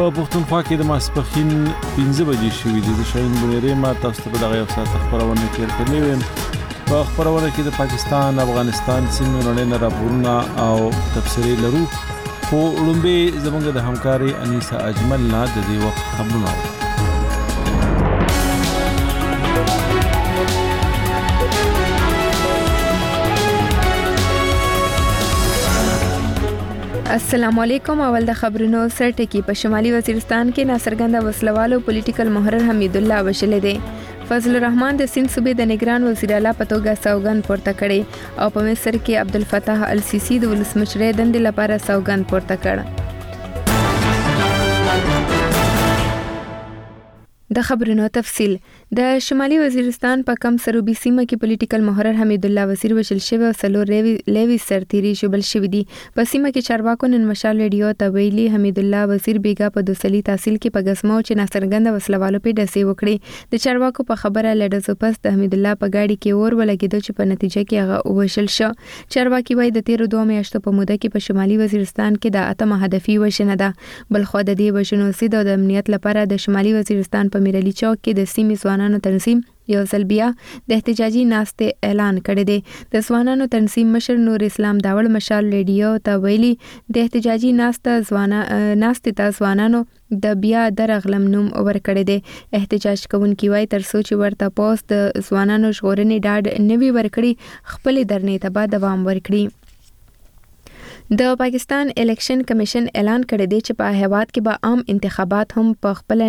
پښتونخوا کې د ماسپښین 15 بجې شوې دي. د شاهین بنيري ما تاسو ته دغه یو ساعت خبرونه کړې ویم. په خبرونه کې د پاکستان، افغانستان، سیمې نړۍ راپورونه او تفسیري لرو. خو لومبي زموږ د همکاري انیسا اجمل نه د دې وخت خبرونه. السلام علیکم. اول د خبرونو سرټکی. په شمالي وزیرستان کې ناڅرګنده وسلوالو پولیټیکل محرر حمید الله وشلې دي. فضل الرحمن د سند صوبې د نگران وزیر اعلی په توګه سوګند پورته کړي او په مصر کې عبدالفتاح السیسی د ولسمشرۍ دندې لپاره سوګند پورته کړ. د خبرونو تفصیل. د شمالي وزیرستان په کم سروبي سیمه کې پولیټیکل محرر حمید الله وزیر وشل شوی او سلور لیوی سرتيري شوبل شوی دي. په سیمه کې چارواکو نن مشال ریډیو ته ویلي حمید الله وزیر بیګا په دوسلي تحصیل کې په غسمو چې ناڅرګنده وسلوالو په ډسې وکړي. د چارواکو په خبره لډزو پس د حمید الله په گاډي کې اور ولګیدو چې په نتیجه کې هغه وشل شو. چارواکي وایي د 13 میاشتو په موده کې په شمالي وزیرستان کې د اتمه هدفي وشنه ده. بل خو د دې وشنو سید او د امنیت لپاره د شمالي وزیرستان په میرلی چوک کې د سیمې ځوانانو تنظیم یو ځل بیا د احتجاجي ناستې اعلان کړی دی. د ځوانانو تنظیم مشر نور اسلام داول مشال ریډیو ته ویلي د احتجاجي ناستې ته ځوانانو د بیا درغلم نوم ورکړی دی. احتجاج کوونکي وایي تر څو چې ورته پوسټ د ځوانانو ژغورنې ډاډ نوي ورکړي خپل درنې ته به دوام ورکړي. د پاکستان الیکشن کمیشن اعلان کړی دی چې په هیواد کې به عام انتخابات هم په خپل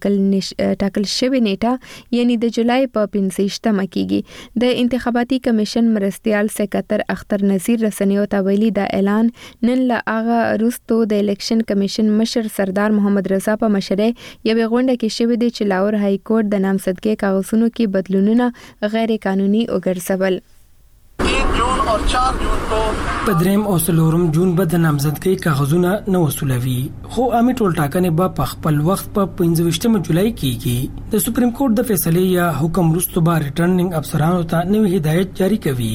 ټاکل شوی نیټه یعنی د جولای په 15مه کېږي. د انتخاباتي کمیشن مرستیال سکرټر اختر نذیر رسنیو ته ویلي دا اعلان نن له هغه وروسته د الیکشن کمیشن مشر سردار محمد رضا په مشرۍ یوې غونډه کې شوی دی چې لاهور های کورټ د نامزدګۍ کاغذونو کې بدلونونه غیر قانوني وګرځول. 3 جون और 4 جون को پدریم او سلورم جون به د نامزدګۍ کاغذونه نه وصولوي خو عامه ټولټاکنې به په خپل وخت په 15 جولای کېږي. د سپریم کورټ د فیصلې یا حکم وروسته به ریټرنینګ افسرانو ته نوې هدایت جاری کوي.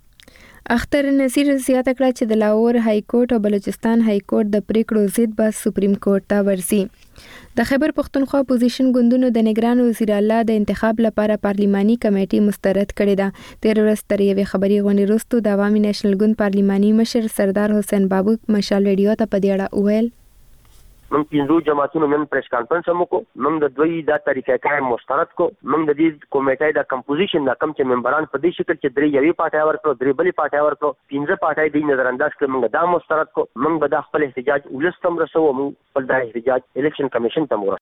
اختر نذیر زیاته کړه چې د لاهور های کورټ او بلوچستان های کورټ د پریکړو ضد به سپریم کورټ ته ورسي. د خیبر پختونخوا اپوزیشن ګوندونو د نگران وزیر اعلی د انتخاب لپاره پارلیماني کمیټه مسترد کړې ده. 13 ورځې تر یوې خبري غونډې وروسته د عوامي نېشنل ګوند پارلیماني مشر سردار حسین بابو مشال ریډیو ته په دې اړه وویل من پینځو جماعتونو نن پریس کانفرنس هم وکړو. من د دوی دا طریقې کار مسترد کو. من د دې کمیټې د کمپوزیشن د کم چې ممبران په دې شکل چې درې یوې پارټي ورکړو، درې بلې پارټي ورکړو، 15 پارټي د نظر انداز کړ. من دا مسترد کو. من به د خپل احتجاج ولستم رسو. من خپل د احتجاج الیکشن کمیشن ته مور.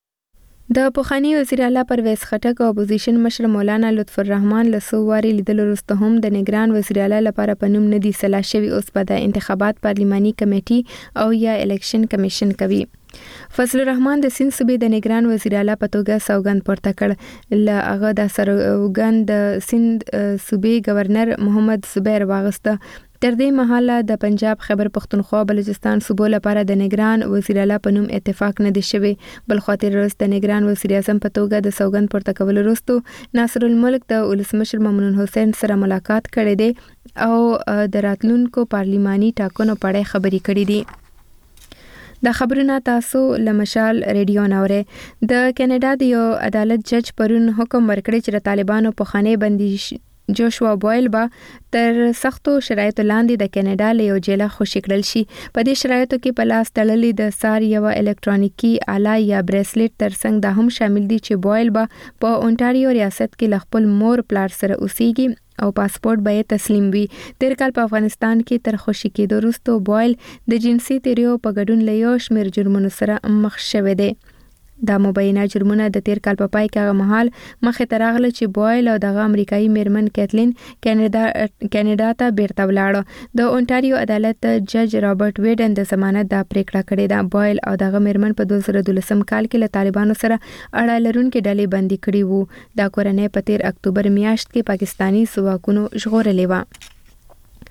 د پوخانی وزیر اعلی پرویز خټک او اپوزیشن مشر مولانا لطف الرحمن له سوواري لیدل وروسته هم د نگران وزیر اعلی لپاره په نوم ندي سلا شوی. اوس په د انتخابات پارلیماني کمیټي او یا الیکشن کمیشن کوي. فضل الرحمن د سند صوبې د نگران وزیر اعلی په توګه سوګند پورته کړ. له هغه د سوګند د سند صوبې گورنر محمد زبیر واغسته. تر دې مهاله د پنجاب، خیبر پختونخوا، بلوچستان صوبو لپاره د نگران وزیر اعلی په نوم اتفاق نه دی شوی. بل خاطر روز د نگران وزیر اعظم په توګه د سوګند پورته کول وروسته ناصر الملک د ولسمشر ممنون حسین سره ملاقات کړی دی او د راتلونکو پارلیماني ټاکنو په اړه خبرې کړې دي. د خبرونه تاسو لمشال ریډیو نوره. د کینیډا د یو عدالت جج پرون حکم ورکړی چې طالبانو په خانه بندي جوشوا بویل با تر سختو شرایطو لاندې د کینیډا له یو جیله خوشی کړل شي. په دې شرایطو کې په لاس تړلې د سار یو الکترونیکی آله یا بریسلیټ ترڅنګ دا هم شامل دي چې بویل با په اونټاریو ریاست کې خپل مور پلار سره اوسېږي او پاسپورت به تسلیم وي. تیر کال په افغانستان کې تر خوشی کېدو وروسته بویل د جنسي تیریو په ګډون له یو شمېر جرمونو سره مخ شوی دی. دا مبینه جرمونه د تیر کال په پای کې هغه مهال مخې ته راغله چې بویل او دغه امریکایي میرمن کیتلین کینیډا ته بیرته ولاړه. د اونټاریو عدالت جج رابرټ ویډن د ضمانت د پریکړه کړې ده. بویل او دغه میرمن په 2012 کال کې له طالبانو سره اړه لرونکي ډلې بندي کړې وو. دا کورنۍ په 13 اکتوبر میاشت کې پاکستانی ځواکونو ژغورلې و.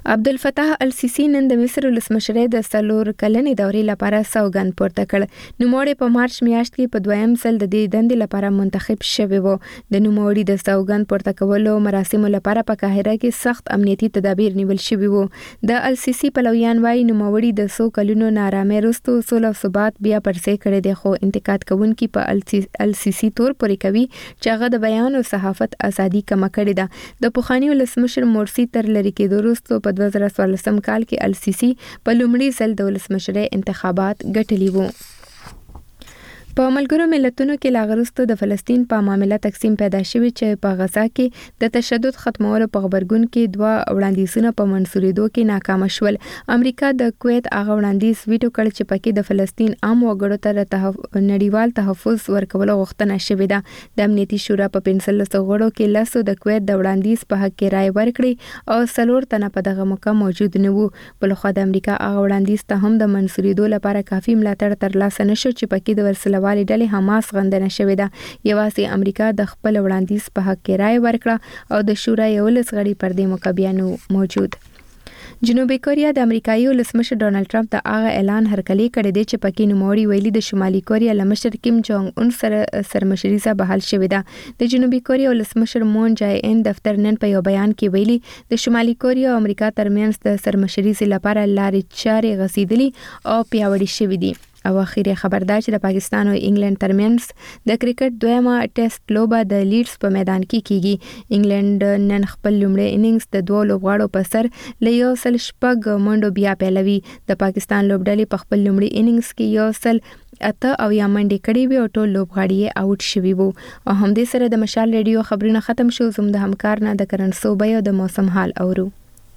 عبدالفتاح السیسی نن د مصر ولسمشر د سلور کلنې دورې لپاره سوګند پورته کړ. نوموړی په مارچ میاشت کې په دویم ځل د دې دندې لپاره منتخب شوی و. د نوموړي د سوګند پورته کولو مراسمو لپاره په قاهره کې سخت امنیتي تدابیر نیول شوي وو. د السیسی پلویان وايي نوموړي د 100 کلونو نارامۍ وروسته سوله او ثبات بیا پرځای کړی دی، خو انتقاد کوونکي په السیسی تور پورې کوي چې هغه د بیان او صحافت ازادي کم کړې ده. د پخواني ولسمشر مورسی تر لری کېدو وروسته په 2014 کال کې السیسی په لومړي ځل د ولسمشرۍ انتخابات ګټلي وو. په ملګرو ملتونو کې لاغرسته د فلسطین په معاملې تقسیم پیدا شوی چې په غزا کې د تشدد ختمولو په خبرګون کې دوه وړاندیزونه په منسوریدو کې ناکام شول. امریکا د کویت هغه وړاندیز ویټو کړ چې پکې د فلسطین عام وګړو ته نړیوال تحفظ ورکولو غوښتنه شوې ده. د امنیتي شورا په 15 غړو کې لاسو د کویت د وړاندیز په حق کې رائے ورکړي او 4 تنه په دغه موقع موجود نه وو. بلخو د امریکا هغه وړاندیز ته هم د منسوریدو لپاره کافي ملاتړ ترلاسه نشو چې پکې د ورسله والي ډلې حماس غندنه شوې ده. یوازې امریکا د خپل وړاندیز په حق کې رائے ورکړه او د شورا 11 غړي پر دې موقع بیا نو موجود. جنوبي کوریا د امریکایي ولسمشر ډونالد ټرمپ ته هغه اعلان هرکلی کړی دی چې پکې نوموړي ویلي د شمالي کوریا له مشر کیم جونګ اون سره سرمشري څخه بحال شوې ده. د جنوبي کوریا ولسمشر مون جای ان دفتر نن په یو بیان کې ویلي د شمالي کوریا او امریکا ترمنځ د سرمشري لپاره لارې چارې غځېدلې او پیاوړې شوې دي. او اخیری خبر دا چې د پاکستان او انګلند ترمنځ د کرکټ دویمه ټیسټ لوبه د لیډز په میدان کې کیږي. انګلند نن خپل لومړی اننګز د دوه لوبغاړو په سر له 106 منډو بیا پیلوي. د پاکستان لوبډلې په خپل لومړي اننګز کې 8 او یا منډې کړې وي او ټول لوبغاړي آوټ شوي وو. او همدې سره د مشال ریډیو خبرونه ختم شو. زموږ د همکار نه د کرنسو بیا د موسم حال اورو.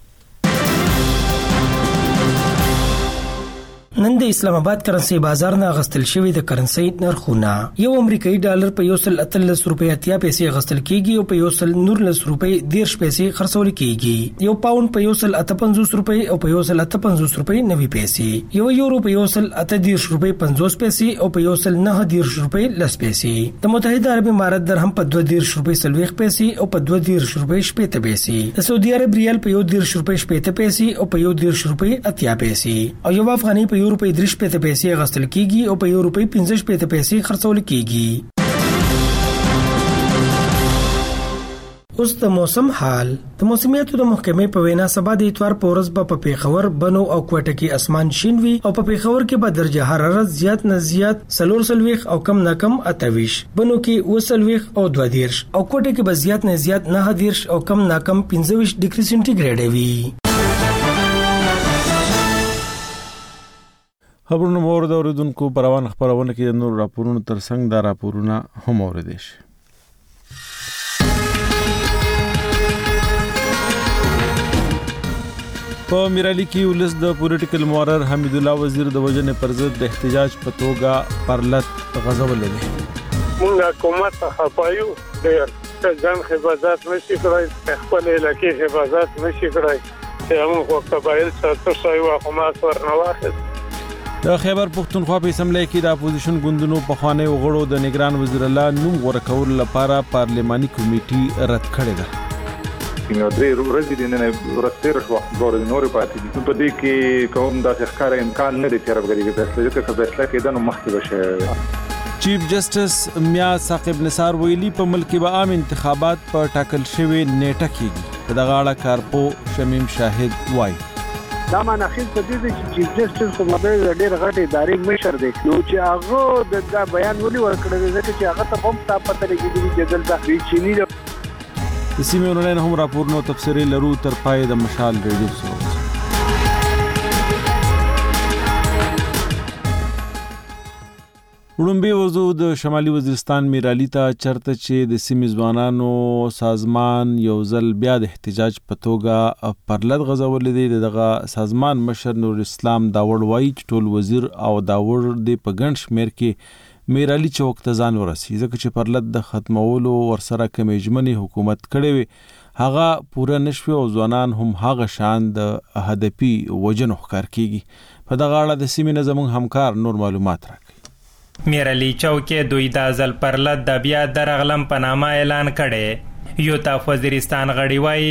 نن د اسلام آباد کرنسي بازار نه غستل شوی د کرنسي نرخونه. یو امریکایي ډالر په 113 روپیا 80 پیسې غستل کیږي او په 119 روپیا 10 پیسې خرڅول کیږي. یو پاوند په 158 روپیا او په 158 روپیا 90 پیسې. یو یورو په 138 روپیا 50 پیسې او په 119 روپیا 10 پیسې. د متحده عرب امارات درهم په 22 روپیا 40 پیسې او په 22 روپیا 80 پیسې. د سعودي عرب ریال په 10 روپیا 80 پیسې او په 10 روپیا 80 پیسې. او یو افغاني په روپۍ 3 پیسې غستل کیږي او په یو روپۍ 15 پیسې خرڅول کیږي. اوس د موسم حال. د موسمیاتو د محکمې په وینا سبا د اتوار په ورځ په پیښور، بنو او کوټه کې اسمان شین وي او په پیښور کې به درجه حرارت زیات نه زیات 40 او کم نه کم 28، بنو کې 40 او 22 او کوټه کې به زیات نه زیات 19 او کم نه کم 25 ډیګري سنټیګریډ وي. خبرونه مو د اوریدونکو پر روان خبرونه کې د نور راپورونو ترڅنګ دا راپورونه هم اوریدل شي. په میرالي کې ولس د پولیټیکل مورر حمید الله وزیر د وجنې پر ضد د احتجاج په توګه پرلط غزولې دي. موږ حکومت خپایو ډېر ځان حفاظت نشي کړای، خپل علاقې حفاظت نشي کړای چې موږ قبایل څخه څه یو حکومت ورنواخت. د خیبر پختونخوا په اسمبلی کې د اپوزیشن ګوندونو په خوانی وغړو د نگران وزیر الله نوم غوړه کول لپاره پارلماني کمیټه رد کړې ده. نو درې ورځې د نن ورته شو غوړ د نور پاتې دي. په دې کې کوم د ښکار امکان نه دی چې راغلي د فیصله کې د نو مخکې بشه. چیف جسټس میا ثاقب نثار ویلي په ملک کې به عام انتخابات په ټاکل شوی نیټه کېږي. په دغه اړه کارپو شمیم شاهد وایي دا ماناخیل په دې چې چیف جسټس خو مبه ډېر غټ ادارې مشر دی، نو چې هغه د بیان ولي ورکړل ځکه چې هغه ته هم تاسو پته لګیږي چې دلته چینی د سیمې اونلاین هم راپورونو تفسیري لرو تر پای د مشال ریډیو سره. وړومبي وضو د شمالي وزیرستان میرالي ته چرته چې د سیمې ځوانانو سازمان یو ځل بیا د احتجاج په توګه پرلط غزولې دي. دغه سازمان مشر نور اسلام داوړ وایي چې ټول وزیر او داوړ د په ګڼ شمېر کې میرالي چوک ته ځان ورسي ځکه چې پرلط د ختمولو ورسره کومې ژمنې حکومت کړې وي هغه پوره نشوي او ځوانان هم هغه شان د هدفي وجنو ښکار کیږي. په دغه اړه د سیمې نه زموږ همکار نور معلومات راکړي. میرالي چوکې دوی د ځل پرلط د بیا درغلم په نامه اعلان کړي. یو تاف وزیرستان غړي وایي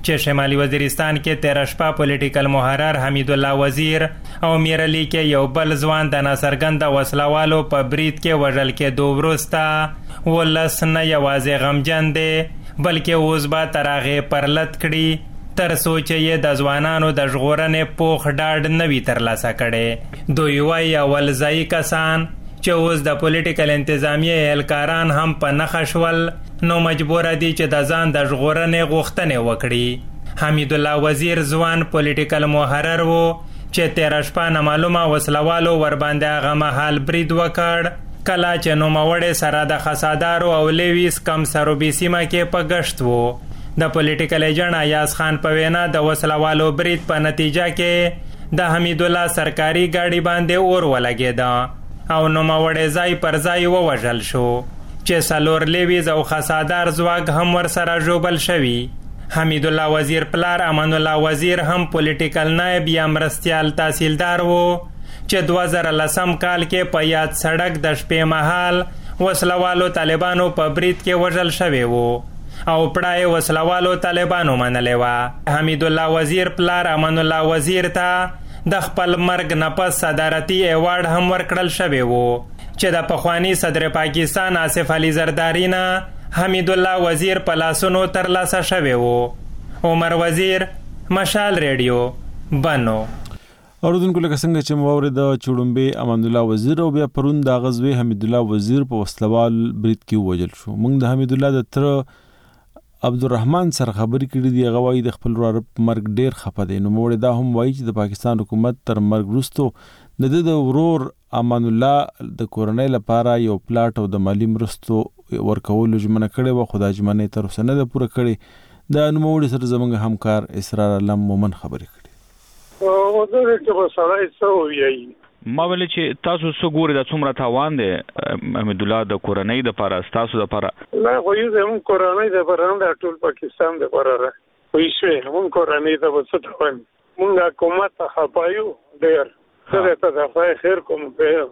چې شمالي وزیرستان کې تیر شپه پولیټیکل محرر حمید الله وزیر او میرعلی کې یو بل ځوان د ناڅرګنده وسلوالو په برید کې وژل کېدو وروسته ولس نه یوازې غمجن دی بلکې اوس به تر هغې پرلت کړي تر څو چې یې د ځوانانو د ژغورنې پوخ ډاډ نه وي ترلاسه کړی. دوی وایي اول ځایي کسان چې اوس د پولیټیکل انتظامیې اهلکاران هم په نښه شول نو مجبور دي چې د ځان د ژغورنې غوښتنې وکړي. حمید الله وزیر ځوان پولیټیکل محرر و چې تیر شپه نامعلومه وسلوالو ورباندې هغه مهال برید وکړ کله چې نوموړی سره د خسادارو او لیویس کم سروبي سیمه کې په گشت و. د پولیټیکل ایجنټ ایاز خان په وینا د وسلوالو برید په نتیجه کې د حمید الله سرکاري ګاډي باندې اور ولګېده او نوموړی ځای پر ځای ووژل شو چې څلور لیویز او خسادار ځواک هم ورسره ژوبل شوي. حمید الله وزیر پلار امان الله وزیر هم پولیټیکل نائب یا مرستیال تحصیلدار و چې 2010 کال کې په یاد سړک د شپې مهال وسلوالو طالبانو په برید کې وژل شوی و او پړای وسلوالو طالبانو منلې وه. حمید الله وزیر پلار امان الله وزیر ته د خپل مرګ نه پس صدارتي ایوارډ هم ورکړل شوی و چې د پخوانی صدر پاکستان آصف علي زرداری نه حمید الله وزیر په لاسونو ترلاسه شوی و. عمر وزیر، مشال ریډیو، بنو. اوردونکو لکه څنګه چې مو اورېده چې وړومبی امان الله وزیر او بیا پرون د هغه زوی حمید الله وزیر په وسلوال برید کې ووژل شو. موږ د حمید الله د تره عبدالرحمن سره خبرې کړې دي. هغه وایي د خپل وراره په مرګ ډېر خفه دی. نوموړی دا هم وایي چې د پاکستان حکومت تر مرګ وروسته د ورور امان الله د کورنۍ لپاره یو پلاټ او د مالی مرستو ورکولو ژمنه کړې وه، خو دا ژمنه تر اوسه نه ده پوره کړې. د نوموړي سره زموږ همکار اسرار علم مومن خبرې کړې. وګوره چې په سړی څه وایي ما ویل چې تاسو څه ګورئ دا څومره تاوان دی حمید الله د کورنۍ دپاره ستاسو دپاره؟ نه خو یو زموږ کورنۍ دپاره نه ده، ټول پاکستان دپاره ده. پوه شوې موږ کورنۍ ته به څه تاوان موږ حکومت ته خفه یو ډېر څه ته د خدای خیر کوم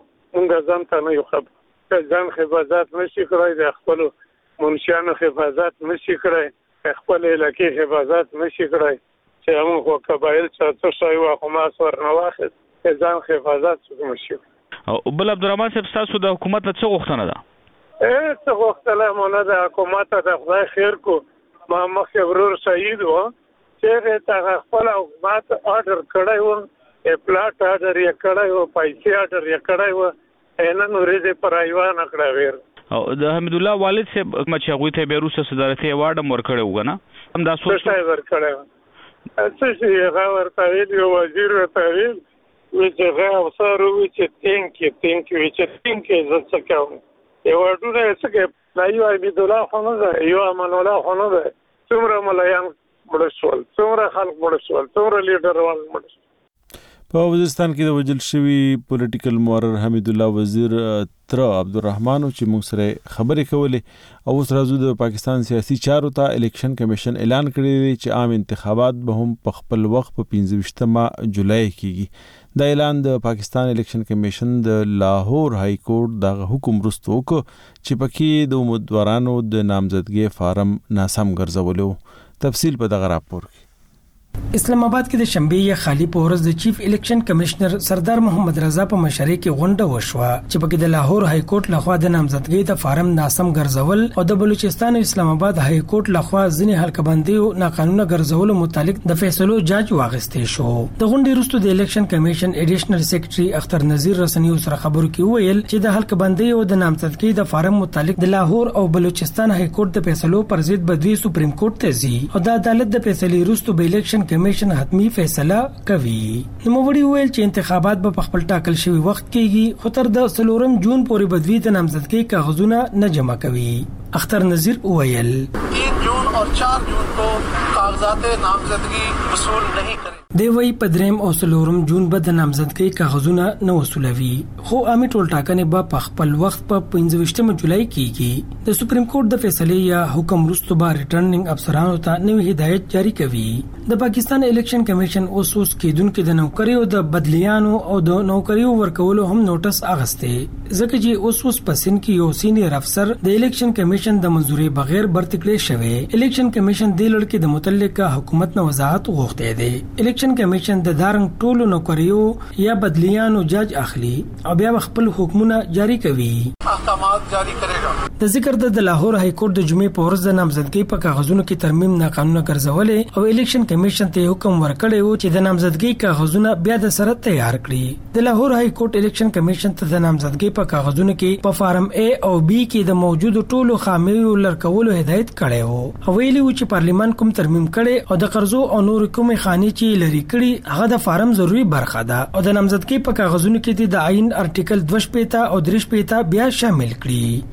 موږ ځان ته نه یو خفه ځان حفاظت نشي کړی د خپلو منشیانو حفاظت نشي کړی خپل علاقې حفاظت نشي کړی چې موږ خو قبایل څه شی وه خو ماس ورنه واخېست ځان حفاظت څوک نشي. او بل عبدالرحمن صاحب ستاسو د حکومت نه څه غوښتنه ده؟ څه غوښتنه مو نه ده، حکومت ته د خدای خیر کو. ما مخکې ورور شهید و چې هغې ته خپله حکومت آرډر کړی و، پلاټ آرډر یې کړی و، پیسې آرډر یې کړی و، نن ورځې پر ایوانه کړه غیر. او د حمید الله والد صاحب چې هغوی ته بیا وروسته صدارتي ایوارډ هم ورکړی و که نه؟ هم دا څه شی ورکړی و؟ څه شي هغه ورته ویل، یو وزیر ورته ویل وی چې هغه افسر ووایي چې تینک یې وي چې تینک یې زه څه کوم. ایوارډونه یې څه کوي؟ دا یو حمید الله خو نه ده، یو امان الله خو نه ده. څومره ملایان مړه شول، څومره خلک مړه شول، څومره لیډران مړه شول. په وزیرستان کې د وژل شوي پولیټیکل محرر حمید الله وزیر تر عبدالرحمن چې موږ سره خبرې کولې او اوس راځو د پاکستان سیاسي چارو ته. الیکشن کمیشن اعلان کړی دی چې عام انتخابات به هم په خپل وخت په 15 جولای کېږي. دا اعلان د پاکستان الیکشن کمیشن د لاهور های کورټ د حکم وروسته وکړ چې پکې د امیدوارانو د نامزدګۍ فارم ناسم ګرځولو. تفصیل په دغه راپور کې. اسلام آباد کې د شنبې یا خالی په ورځ د چیف الیکشن کمشنر سردار محمد رضا په مشرۍ کې غونډه وشوه چې پکې د لاهور های کورټ لخوا د نامزدګۍ د فارم ناسم ګرځول او د بلوچستان او اسلام آباد های کورټ لخوا ځینې حلقه‌بندي او ناقانونه ګرځولو متعلق د فیصلو جاج واغستې شو. د غونډې وروسته د الیکشن کمیشن ایډیشنل سیکریټري اختر نذیر رسنیو سره خبرو کې ویل چې د حلقه‌بندي او د نامزدګۍ د فارم متعلق د لاهور او بلوچستان های کورټ د فیصلو پر ضد بدوی سپریم کورټ ته ځي او د عدالت د فیصلې وروسته به الیکشن کمیشن حتمی فیصله کوي. نوموړي ویل چې انتخابات به په خپل ټاکل شوی وخت کېږي خو تر د 4 جون پورې بدوی ته نامزدګۍ کاغذونه نه جمع کوي. اختر نذیر ویل 3 جون और 4 جون को कागजात नामजदगी वसूल नहीं करें. دی وی په 3 او 4 جون به د نامزدګۍ کاغذونه نه وصولوي خو عامه ټولټاکنې به په خپل وخت په 15 جولای کېږي. د سپریم کورټ د فیصلې یا حکم وروسته به ریټرنینګ افسرانو ته نوې هدایت جاری کوي. د پاکستان الیکشن کمیشن اوس کېدونکو د نوکریو د بدلیانو او د نوکریو ورکولو هم نوټس اغسته ځکه چې اوس پسین کې یو سینیئر افسر د الیکشن کمیشن د منځوري بغیر برتکړې شوی. الیکشن کمیشن د لړ کې د متعلقه حکومت نه وضاحت غوښتي دی. الیکشن کمیشن د دارنګ ټولو نوکریو یا بدلیانو جج اخلي او بیا خپل حکمونه جاری کوي. احکامات جاری کړي. د ذکر د لاهور های کورټ د جمعې په ورځ د نامزدګۍ په کاغذونو کې ترمیم ناقانونه ګرځولې او الیکشن کمیشن ته حکم ورکړی و چې د نامزدګۍ کاغذونه بیا د سره تیار کړي. د لاهور های کورټ الیکشن کمیشن ته د نامزدګۍ په کاغذونو کې په فارم A او B کې د موجودو ټولو خامیو لړکولو هدایت کړی و. ویلي و چې پارلیمان کوم ترمیم کړي او د قرضو او نور کوم خاني چې لري کړي هغه د فارم ضروری برخه ده او د نامزدګۍ په کاغذونو کې د آئین ارټیکل 2 او 3 بیا شامل کړي.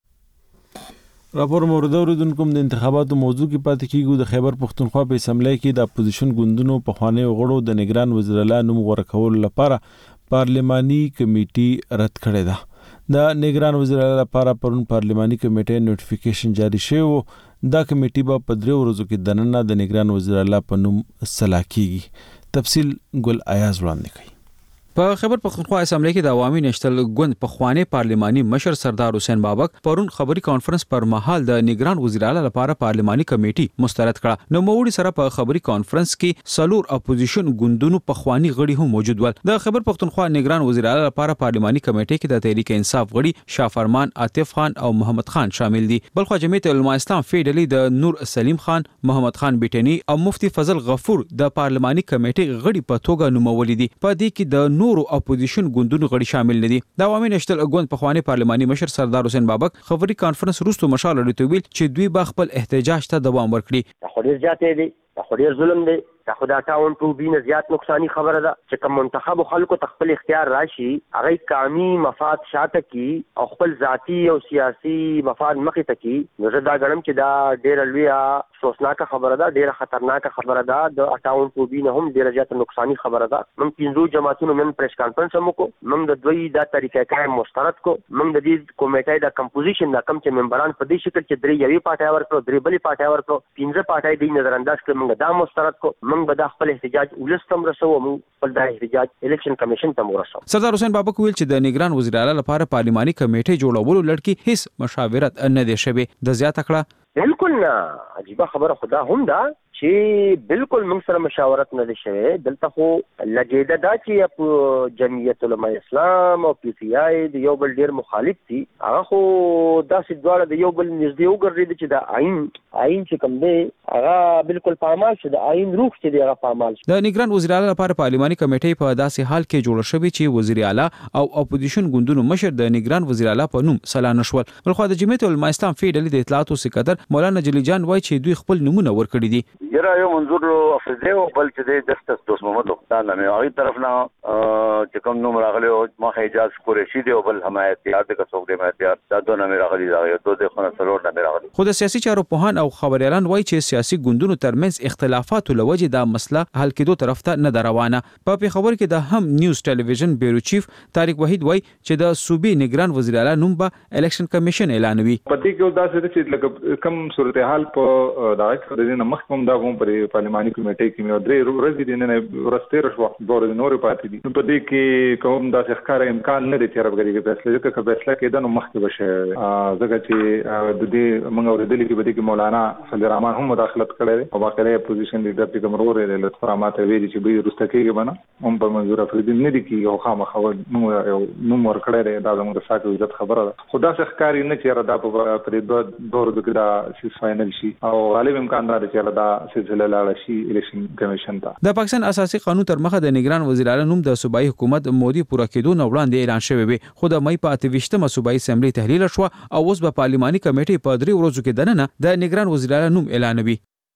راپور مورد اوریدونکو د انتخاباتو موضوع کې پاتې کیږو. د خیبر پختونخوا په اسمبلی کې د اپوزیشن ګوندونو په خوانی غړو د نگران وزیر اعلی نوم غوړه کول لپاره پارلماني کمیټي رد کړې ده. د نگران وزیر اعلی لپاره پرون پارلماني کمیټې نوټیفیکیشن جاری شوی. دا کمیټي په 3 ورځو کې دننه د نگران وزیر اعلی په نوم صلاح کیږي. تفصیل ګل ایاز وړاندې کوي. په خیبر پختونخوا اسمبلی کې د عوامي نشتل ګوند په خوانی پارلماني مشر سردار حسین بابک پرون خبري کانفرنس پر مهال د نگران وزیر اعلی لپاره پارلماني کمیټي مسترد کړه. نو موړي سره په خبري کانفرنس کې سلور اپوزیشن ګوندونو په خوانی غړي هم موجود ول. د خیبر پختونخوا نگران وزیر اعلی لپاره پارلماني کمیټي کې د تحریک انصاف غړي شاه فرمان عاطف خان او محمد خان شامل دي. بلخو جمعیت علماء اسلام فیډلی د نور سلیم خان، محمد خان بیٹنی او مفتی فضل غفور د پارلماني کمیټي غړي په توګه نومولي دي. په دې کې د نورو اپوزیشن ګوندونو غړي شامل دي. د عوامي نشتل ګوند په خوانی پارلماني مشر سردار حسین بابک خبري کانفرنس وروسته مشال لري ویل چې دوی به خپل احتجاج ته دوام ورکړي. خو ډیر زیاتې دي، خو ډیر ظلم دی، خو دا ټاون ټو بي نه زیات نقصانی خبره ده چې کوم منتخب خلکو تخپل اختیار راشي هغه قومي مفاد شاته کی او خپل ذاتی او سیاسي مفاد مخې ته کی. نو زه دا غواړم چې دا ډیر لویه سوچناکه خبره ده، ډیر خطرناکه خبره ده. د ټاون ټو بي نه هم ډیر زیات نقصانی خبره ده. موږ 15 جماعتونو نن پریس کانفرنس هم وکړو. موږ د دوی دا طریقې کار مسترد کو. موږ د دې کمیټې د کمپوزیشن د کم چې ممبران په دې شکل چې درې یوې پارټي ورکړو، درې بلې پارټي ورکړو، 15 پارټي د نظر انداز کړ. موږ دا مسترد کو. موږ به د خپل احتجاج ولستم رسو، موږ خپل د احتجاج الیکشن کمیشن ته ورسو. سردار حسین بابک ویل چې د نگران وزیر اعلی لپاره پارلماني کمیټې جوړولو لړکی هیڅ مشاورت نه دی شوی. د زیاته کړه بالکل نه. عجیبه خبره خدا هم ده چې بالکل موږ سره مشاورت نه شوه. دلته خو لګیده دا چې په جمعیت علماء اسلام او پی سی آی د یو بل ډیر مخالف دي. هغه خو داسې دواړه د یو بل نږدې وګرځي چې د آئین چې کوم دی هغه بالکل پامال شي، د آئین روح چې دی هغه پامال شي. د نگران وزیر اعلی لپاره پارلماني کمیټې په داسې حال کې جوړه شوې چې وزیر اعلی او اپوزیشن ګوندونو مشر د نگران وزیر اعلی په نوم صلاح نشول. بلخو د جمعیت علماء اسلام فیډلی د اطلاعاتو سکرټر مولانا جلی جان وایي چې دوی خپل نمونه ورکړي دي. یره یو منظور افریدی او بل چې د دستس دوست محمد دا نه هغه طرف نه چې کوم نوم راغلی او ما حجاز قریشی دی او بل حمایت یاد کا څوک دی حمایت دا دوه نه راغلي دا یو دوه خونه سلور نه راغلي. خو د سیاسي چارو پوهان او خبريالان وایي چې سیاسي ګوندونو ترمنځ اختلافات لوجه دا مسله حل کېدو طرف ته نه روانه. په پیښور کې د هم نیوز ټلویزیون بیورو چیف طارق وحید وایي چې د صوبې نگران وزیر اعلی نوم به الیکشن کمیشن اعلانوي. پدې کې دا څه چې لکه کم صورتحال په دا د دې مخکوم دا کوم پر پارلماني کمیټې کې مې درې ورځې د نن ورسته رشوه دور د نور پاتې دي. په دې کې کوم دا ښکار امکان نه دی چې ربګری کې فیصله وکړي. که فیصله کېده نو مخکې بشه ځکه چې د دې موږ اورېدلې چې په دې کې مولانا فضل الرحمن هم مداخلت کړې او باقاعده اپوزیشن لیډر چې کوم ورور یې لطفا ماته ویلي چې به ورسته کېږي بنه هم په منظور افریدی نه دي کې او خامخا نو مور کړې دا زموږ د ساکو عزت خبره ده. خدا ښکاری نه چې را دا په پرې دور د دا سیس فائنل شي او غالب امکان لري چې دا سلسله لاړ شي الیکشن کمیشن ته. د پاکستان اساسي قانون تر مخه د نگران وزیر اعلی نوم د صوبایي حکومت مودي پوره کېدو نه وړاندې اعلان شوی وي. خو د مې په 28مه صوبایي اسمبلی تحلیل شو او اوس په پارلماني کمیټې په 3 ورځو کې دننه د نگران وزیر اعلی نوم اعلانوي.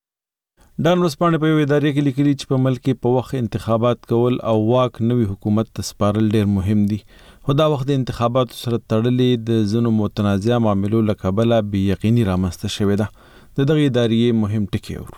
ډان ورسپانډ په یوه ادارې کې لیکلي چې په ملک کې په وخت انتخابات کول او واک نوي حکومت ته سپارل ډیر مهم دي. خو دا وخت د انتخاباتو سره تړلې د ځینو متنازعه معاملو له کبله بې یقیني رامنځته شوې ده. د دغه ادارې مهم ټکي ورو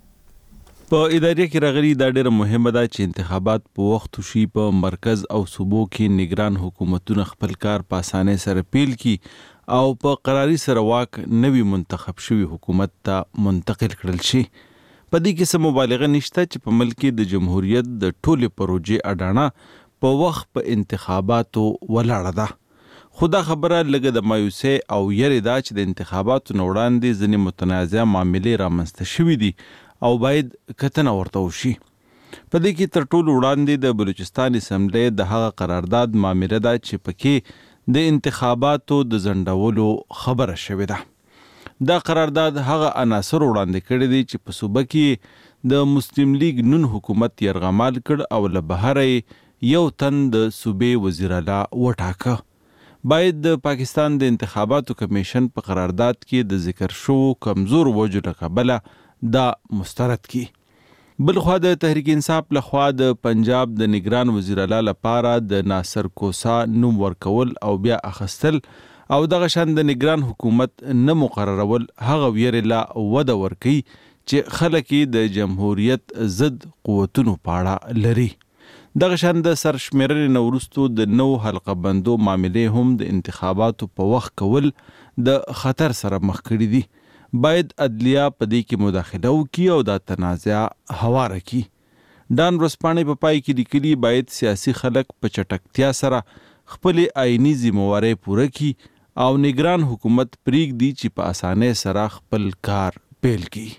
په ادارې کې راغلي دا ډېره مهمه ده چې انتخابات په وخت شي. په مرکز او صوبو کې نگران حکومتونه خپل کار په اسانۍ سره پیل کی او په قراري سره واک نوي منتخب شوی حکومت ته منتقل کړل شي. په دې کې سم مبالغه نشته چې په ملک د جمهوریت د ټولې پروژې اډانه په وخت په انتخاباتو ولاړه ده. خدا خبره لګه د مایوسۍ او یری دا چې د انتخاباتو نه وړاندې ځینې متنازع معاملې رامنځته شوي دي او باید کتنه ورته وشي. په دې کې تر ټولو وړاندې د بلوچستان اسمبلی د هغه قرارداد معامله ده چې پکې د انتخاباتو د ځنډولو خبره شوې ده. دا قرارداد هغه عناصر وړاندې کړي دي چې په صوبه کې د مسلم لیگ نون حکومت یرغمال کړ او له بهره یو تن د صوبې وزیر اعلی وټاکه. باید د پاکستان د انتخاباتو کمیشن په قرارداد کې د ذکر شو کمزور وجو له کبله دا مسترد کی. بلخوا د تحریک انصاف لخوا د پنجاب د نگران وزیر اعلی لپاره د ناصر کوسا نوم ورکول او بیا اخستل او دغه شان د نگران حکومت نه مقررول هغه ویره لا وده ورکي چې خلک د جمهوریت ضد قوتونو پاړه لري. دغه شان د سرشمیرنې نه وروستو د نو حلقه بندو معاملې هم د انتخاباتو په وخت کول د خطر سره مخ کړي دي. باید عدلیه په دې کې مداخله وکړي او دا تنازع هواره کړي. ډان ورځپاڼې په پای کې لیکلي باید سیاسي خلک په چټکتیا سره خپلې آئیني ذمہوارۍ پوره کړي او نگران حکومت پرېږدي چې په اسانۍ سره خپل کار پیل کړي.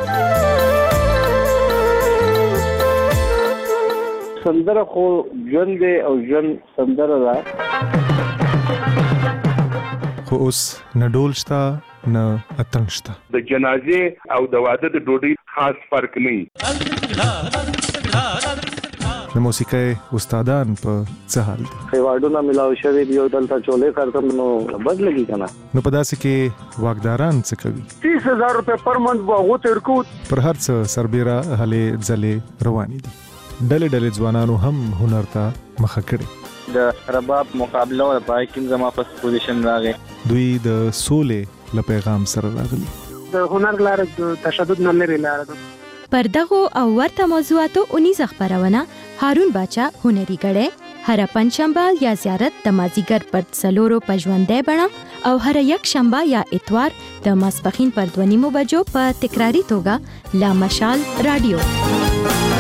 سندره خو ژوند دی او ژوند سندره ده، خو اوس نه ډول شته نه اتڼ شته. د جنازې او د واده د ډوډۍ خاص فرق نه. د موسیقۍ استادان په څه حال دي؟ ایوارډونه ملاو شوي دي او دلته چولې کارتم نو بد لګي کنه. نو په داسې کې واکداران څه کوي؟ 30,000 روپے پر منت واغو تر کو پر هر څه سربېره هلې ځلې روانې دي. ډلې ډلې ځوانانو هم هنر ته مخه کړي. د رباب مقابله او پای کې زما په پوزیشن راغی. دوی د سولې له پیغام سره راغلي. د هنر لاره د تشدد نه لري لاره ده. پر دغه او ورته موضوعاتو 19 خبرونه هارون باچا هنري غړې هر پنځشنبه یا زیارت د مازیګر پر څلورو په ژوندې بڼه او هر یک شنبه یا اتوار د ماسپخین پر 2:30 بجو په تکراری توګه لا مشال رادیو.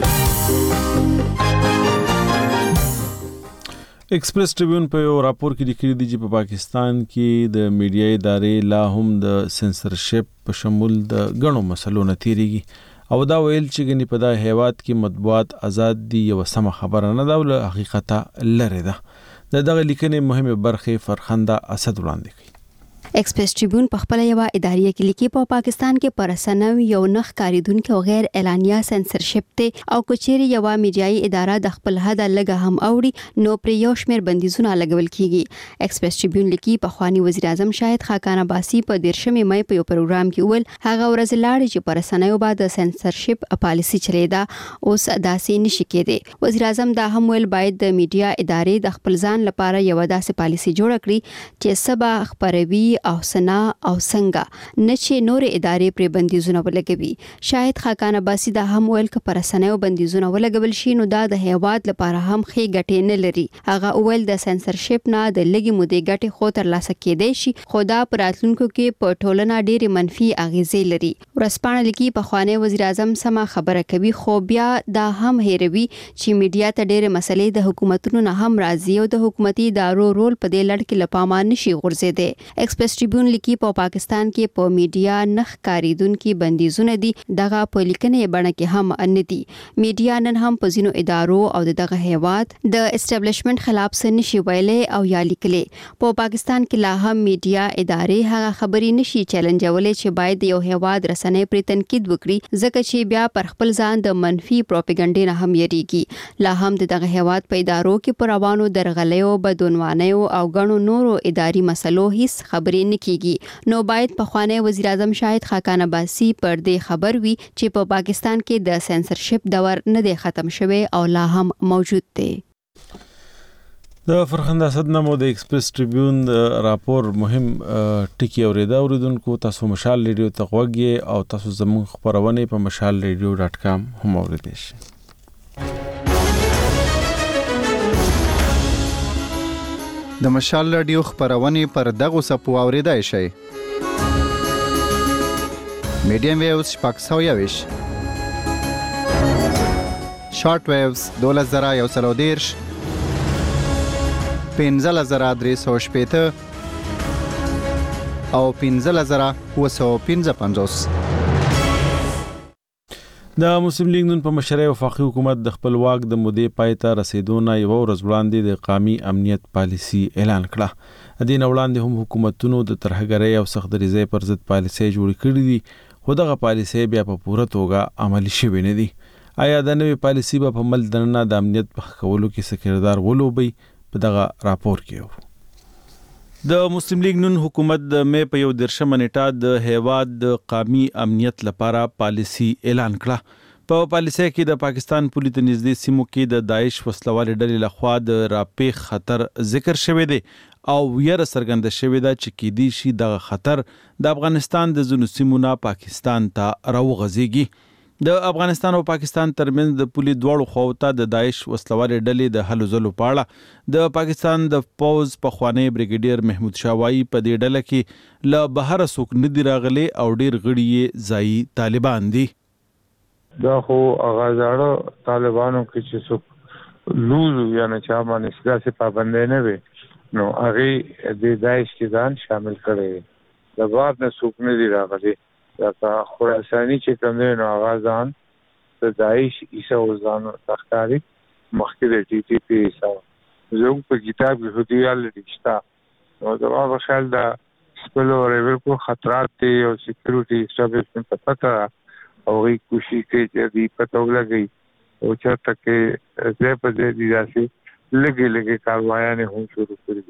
ایکسپریس ټریبیون په یو راپور کې لیکلي دي چې په پاکستان کې د میډیا ادارې لا هم د سنسرشپ په شمول د غنو مسلو نه تیریږي او دا ویل چې ګنې په دا هیواد کې مطبوعات آزاد دي یو سم خبره نه ده او حقیقت لري ده. دغه لیکنې مهمه برخه فرخنده اسد وړاندې کوي. ایکسپریس ټریبیون په خپل یو اداري کې لیکي په پاکستان کې پرسنوي یو نخ کاریدونکو غیر اعلانیا سنسرشپ ته او کوچيري یو میډیایي اداره د خپل حد لګه هم اوړي نو پر یو شمیر بندیزونه لګول کیږي. ایکسپریس ټریبیون لیکي په خواني وزیر اعظم شاهد خاقان عباسي په 13 مې په یو پروګرام کې ول هغه ورځ لاړ چې پرسنوي بعد سنسرشپ پالیسی چلیدا اوس داسې نشي کېده. وزیر اعظم دا هم ول باید د میډیا ادارې د خپل ځان لپاره یو داسې پالیسی جوړ کړي چې سبا خبروي او سنا او څنګه نه چې نور ادارې پر بندیزونه ولګوي. شاهد خاقان عباسي دا هم ویل ک پرسنوي بندیزونه ولګول شي نو دا د هیواد لپاره هم خې ګټې نه لري. هغه ویل د سنسرشپ نه د لګي مودې ګټې خو تر لاسه کېدای شي خو دا پراتلونکو کې په ټولنه ډېری منفي اغیزې لري. ورسپانه لیکي په خوانه وزیر اعظم سم خبره کوي خو بیا دا هم هېروي چې میډیا ته ډېر مسلې د حکومتونو نه هم راځي او د حکومتي ادارو رول په دې لړ کې لپاره نشي غورځېده. ایکسپریس ټریبیون لیکي په پاکستان کې په میډیا نخ کاریدونکو بندیزونه دي دغه په لیکنې بڼه کې هم ان دي. میډیا نن هم په ځینو ادارو او دغه هیواد د اسټابلیشمنت خلاف څه نشي ویلې او یا لیکلې. په پاکستان کې لا هم میډیا ادارې هغه خبرې نشي چیلنجولې چې باید یو هیواد رسنۍ پر تنقید وکړي ځکه چې بیا پر خپل ځان د منفي پروپاګاندا نه هم یریږي. لا هم دغه هیواد په ادارو کې پر روانو درغلیو بدونوانیو او غنو نورو اداري مسلو هیڅ خبرې نه کیږي. نو باید په خوانه وزیر اعظم شاهد خاقان عباسي پر دې خبر وي چې په پاکستان کې د سنسرشپ دور نه دی ختم شوی او لا هم موجود دی. د فرخنده اسد نامو د ایکسپریس ټریبیون راپور مهم ټکی اوریدونکو تاسو مشال ریډیو ته غوږی او تاسو زموږ خبرونه په mashalradio.com هم اوریدئ شئ. د مشال رادیو خبرونه پر دغه سپو اوریدای شي. میډیم ویوز شپږ 120 شارټ ویوز 2130 15350 او 15755. د مسلم لیگ نن په مشرۍ وفاقي حکومت د خپل واک د مودې پای ته رسیدونه یو ورځ وړاندې د قومي امنیت پالیسي اعلان کړه. د دې وړاندې هم حکومتونو د ترهګرۍ او سختدریزۍ پر ضد پالیسي جوړ کړې دي، خو دغه پالیسي بیا په پوره توګه عملي شوې نه دي. آیا د نوې پالیسي په عمل دننه د امنیت په کولو کې څه کردار ولوبي؟ په دغه راپور کې د مسلم لیگ نن حکومت د مې په 11 نیټه د هیواد د قومي امنیت لپاره پالیسي اعلان کړه. په پالیسي کې د پاکستان پولیس د نږدې سیمو کې د داعش وسلوالې ډلې لخوا د راپېښ خطر ذکر شوی دی او ویره څرګنده شوې ده چې کېدای شي دغه خطر د افغانستان د ځینو سیمو نه پاکستان ته راوغځيږي. د افغانستان او پاکستان ترمنځ د پولي دواړو خواو ته د داعش وسلوالې ډلې د هلو ځلو په اړه د پاکستان د پوز پخوانی بریګیډیر محمود شاوایی په دې ډله کې له بهر څوک نه دی راغلي او ډیر غړي یې ځایي طالبان دي. دا خو اغازاړو طالبانو کې چې څوک لوزو یا نه چا باندې سیاسي پابندۍ نه وي نو هغه د داعش کې ځان شامل کړي. د بعد نه څوک نه دی راغلي. دا خراساني چې کوم دی نو آغازان د داعش عیسی وزان تخکاری مخکې د ټي ټي پی حساب زوم په کتاب کې هدیال لريشتا نو دا په خیال دا سپلو ریور کو خطرات ته او سکیورټي اسټابلیشمنت په پتا او هی کوشش کوي چې دې پته ولګي او چې تکه زه په دې داسې لګي کاروایانه هم شروع کړې.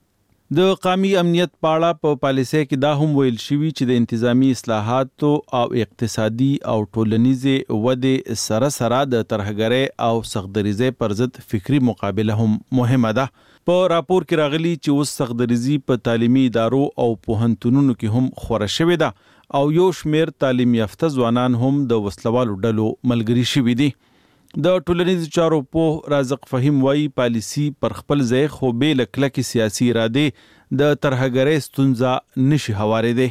د قومي امنیت پاړه په پالیسي کې دا هم ویل شوی چې د انتظامی اصلاحات او اقتصادي او ټولنیزه وده سره سره د ترهګرۍ او سختدریزۍ پر ضد فکری مقابله هم مهمه ده. په راپور کې راغلي چې اوس سختدریزي په تعلیمي ادارو او پوهنتونونو کې هم خوره شوې ده او یو شمېر تعلیم یافته ځوانان هم د وسلوالو ډلو ملګري شوي دي. د ټولنیزو چارو په رازق فهیم وایي پالیسی پر خپل ځای خو به لکلکې سیاسي اراده د ترهګرۍ ستونزه نشي هوارېدی.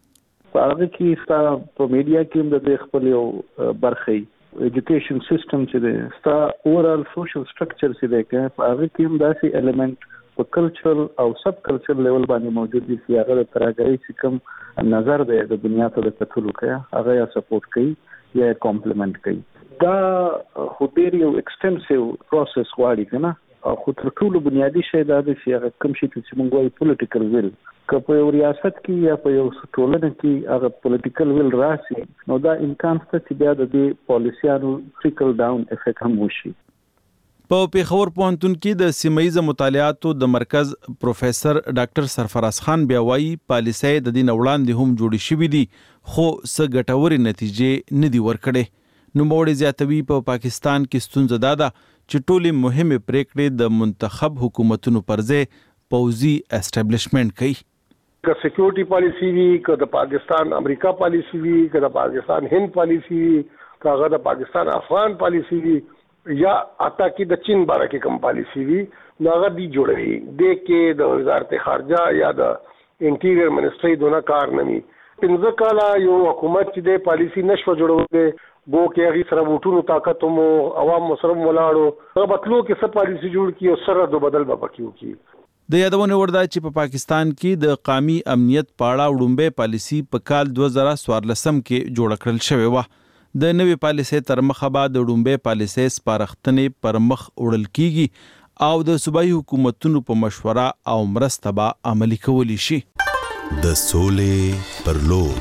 هغه کې په میډیا کې هم د خپل یو برخې ایجوکیشن سیستم چې دی ستا اورال سوشل سټرکچر چې دی هغه کې هم داسې الیمنٹ په کلچرل او سب کلچرل لیول باندې موجود دي چې هغه د ترهګرۍ چې کوم نظر دی د دنیا ته د کتلو کوي هغه یا سپورټ کوي یا کمپلیمنٹ کوي. دا خو ډیر یو ایکسټنسیو پروسس غواړي کنه خو تر ټولو بنیادی شی دا دی چې هغه کوم شي چې موږ وایو پولیټیکل ویل که په یو ریاست کې یا په یو ټولنه کې هغه پولیټیکل ویل راشي نو دا امکان شته چې بیا د دې پالیسیانو ټریکل ډاون افیکټ هم وشي. په پیښور پوهنتون کې د سیمایي مطالعاتو د مرکز پروفیسور ډاکټر سرفراز خان بیا وایي پالیسي د دې وړاندې هم جوړې شوې دي خو څه ګټورې نتیجې نه دي ورکړې. نوموړي زیاتوي په پاکستان کې ستونزه ده چې ټولې مهمه پریکړې د منتخب حکومتونو پر ځای پوځي اسټابلیشمنت کوي. که سکیورټي پالیسی وي که د پاکستان امریکا پالیسی وي که د پاکستان هند پالیسی وي که هغه د پاکستان افغان پالیسی وي یا اتا کې د چین باره کې کوم پالیسی وي نو هغه دی جوړوي د کې د وزارت خارجه یا د انټیریر منسټري دونه کار نه وي. 15 کاله یو حکومت چې د پالیسی نشو جوړولې بو کې هغه سره وټونو طاقت مو عوام مسرم ولاړو هغه بتلو کې څه پالیسی جوړ کی او سره دو بدل به پکيو کی. د یادونه وردا چې په پاکستان کې د قومي امنیت پاړه وړومبه پالیسی په کال 2014 کې جوړ کړل شوې و. د نوې پالیسي تر مخه بعد د وړومبه پالیسي سپارښتنې پر مخ وړل کیږي او د صوبایي حکومتونو په مشوره او مرسته به عملي کولی شي. د سولې پر لور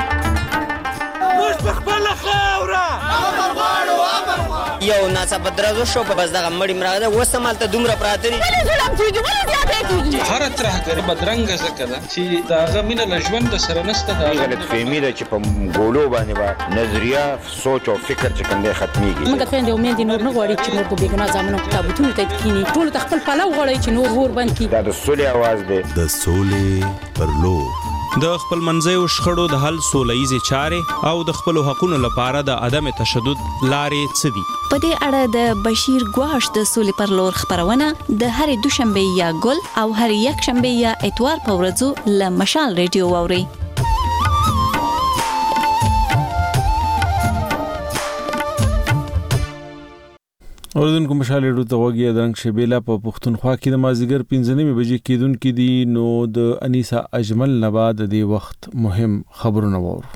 یو ناڅاپه درزو شو په بس دغه مړی مرغه ده اوس همالته دومره پراته دي ظلم کېږي ولې زیاتی کېږي هره ترهګر بدرنګه ځکه ده چې د هغه مینه له ژوند سره نشته د غلطفهمي ده چې په ګولو باندې به نظریه سوچ او فکر چې کوم دی ختمیږي. موږ خویندې او میندې نور نه غواړي چې نور په بېګناه زامنو په تابوتونو ته کښېني ټولو ته خپل پلو غواړي چې نور اور بند کړي. دا د سولې اواز دی. د سولې پر لور د خپل منځیو شخړو د حل سوله‌ییزې چارې او د خپلو حقونو لپاره د عدم تشدد لارې څه دي؟ په دې اړه د بشیر ګواش د سولې پر لور خبرونه د هرې دوشنبه یا ګل او هر یک شنبه یا اتوار په ورځو له مشال ریډیو واورئ. اوردونکو مشال ډو ته وګیا درنګ شبيله په پښتونخوا کې د مازیګر 15 بجې کېدون کې دي. نو د انیسا اجمل نه بعد د وخت مهم خبرونه وورو.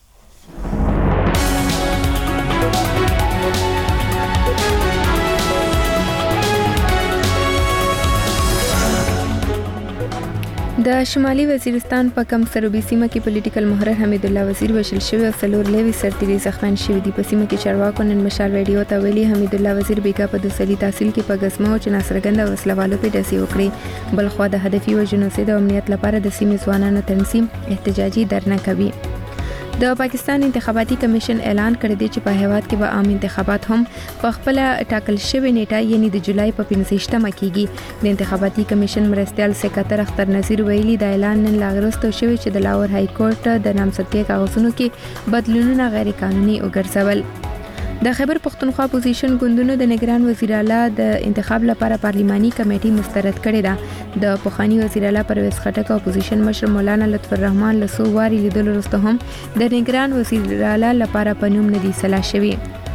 د شمالي وزیرستان په کم سروبي سیمه کې پولیټیکل محرر حمید الله وزیر وشل شوی او څلور لوي سرتیري زخمیان شوي دي. په سیمه کې چارواکو نن مشال ریډیو ته ویلي حمید الله وزیر بیګا په دوسري تحصیل کې په غسمه او چناسرګند وسلوالو په دسي وکړي. بلخوا د هدفي وجنوسید او امنیت لپاره د سیمې ځوانانو تنظیم احتجاجي درنه کوي. د پاکستان انتخاباتي کمیشن اعلان کړی دی چې په هیواد کې به عام انتخابات هم په خپل ټاکل شوی نیټه یعنی د جولای په 15مه کېږي. د انتخاباتي کمیشن مرستیال سکرټر اختر نذیر ویلي د اعلان نن لاغرستو شوی چې د لاهور های کورټ د نامزدګۍ کاغذونو کې بدلونونه غیر قانوني وګرځول. د خیبر پختونخوا اپوزیشن ګوندونو د نگران وزیر اعلی د انتخاب لپاره پارلیماني کمیټي مسترد کړې ده. د پوخانی وزیر اعلی پرویز خټک او اپوزیشن مشر مولانا لطف الرحمن له څو واري لیدلو وروسته هم د نگران وزیر اعلی لپاره په نوم نه دي سلا شوي.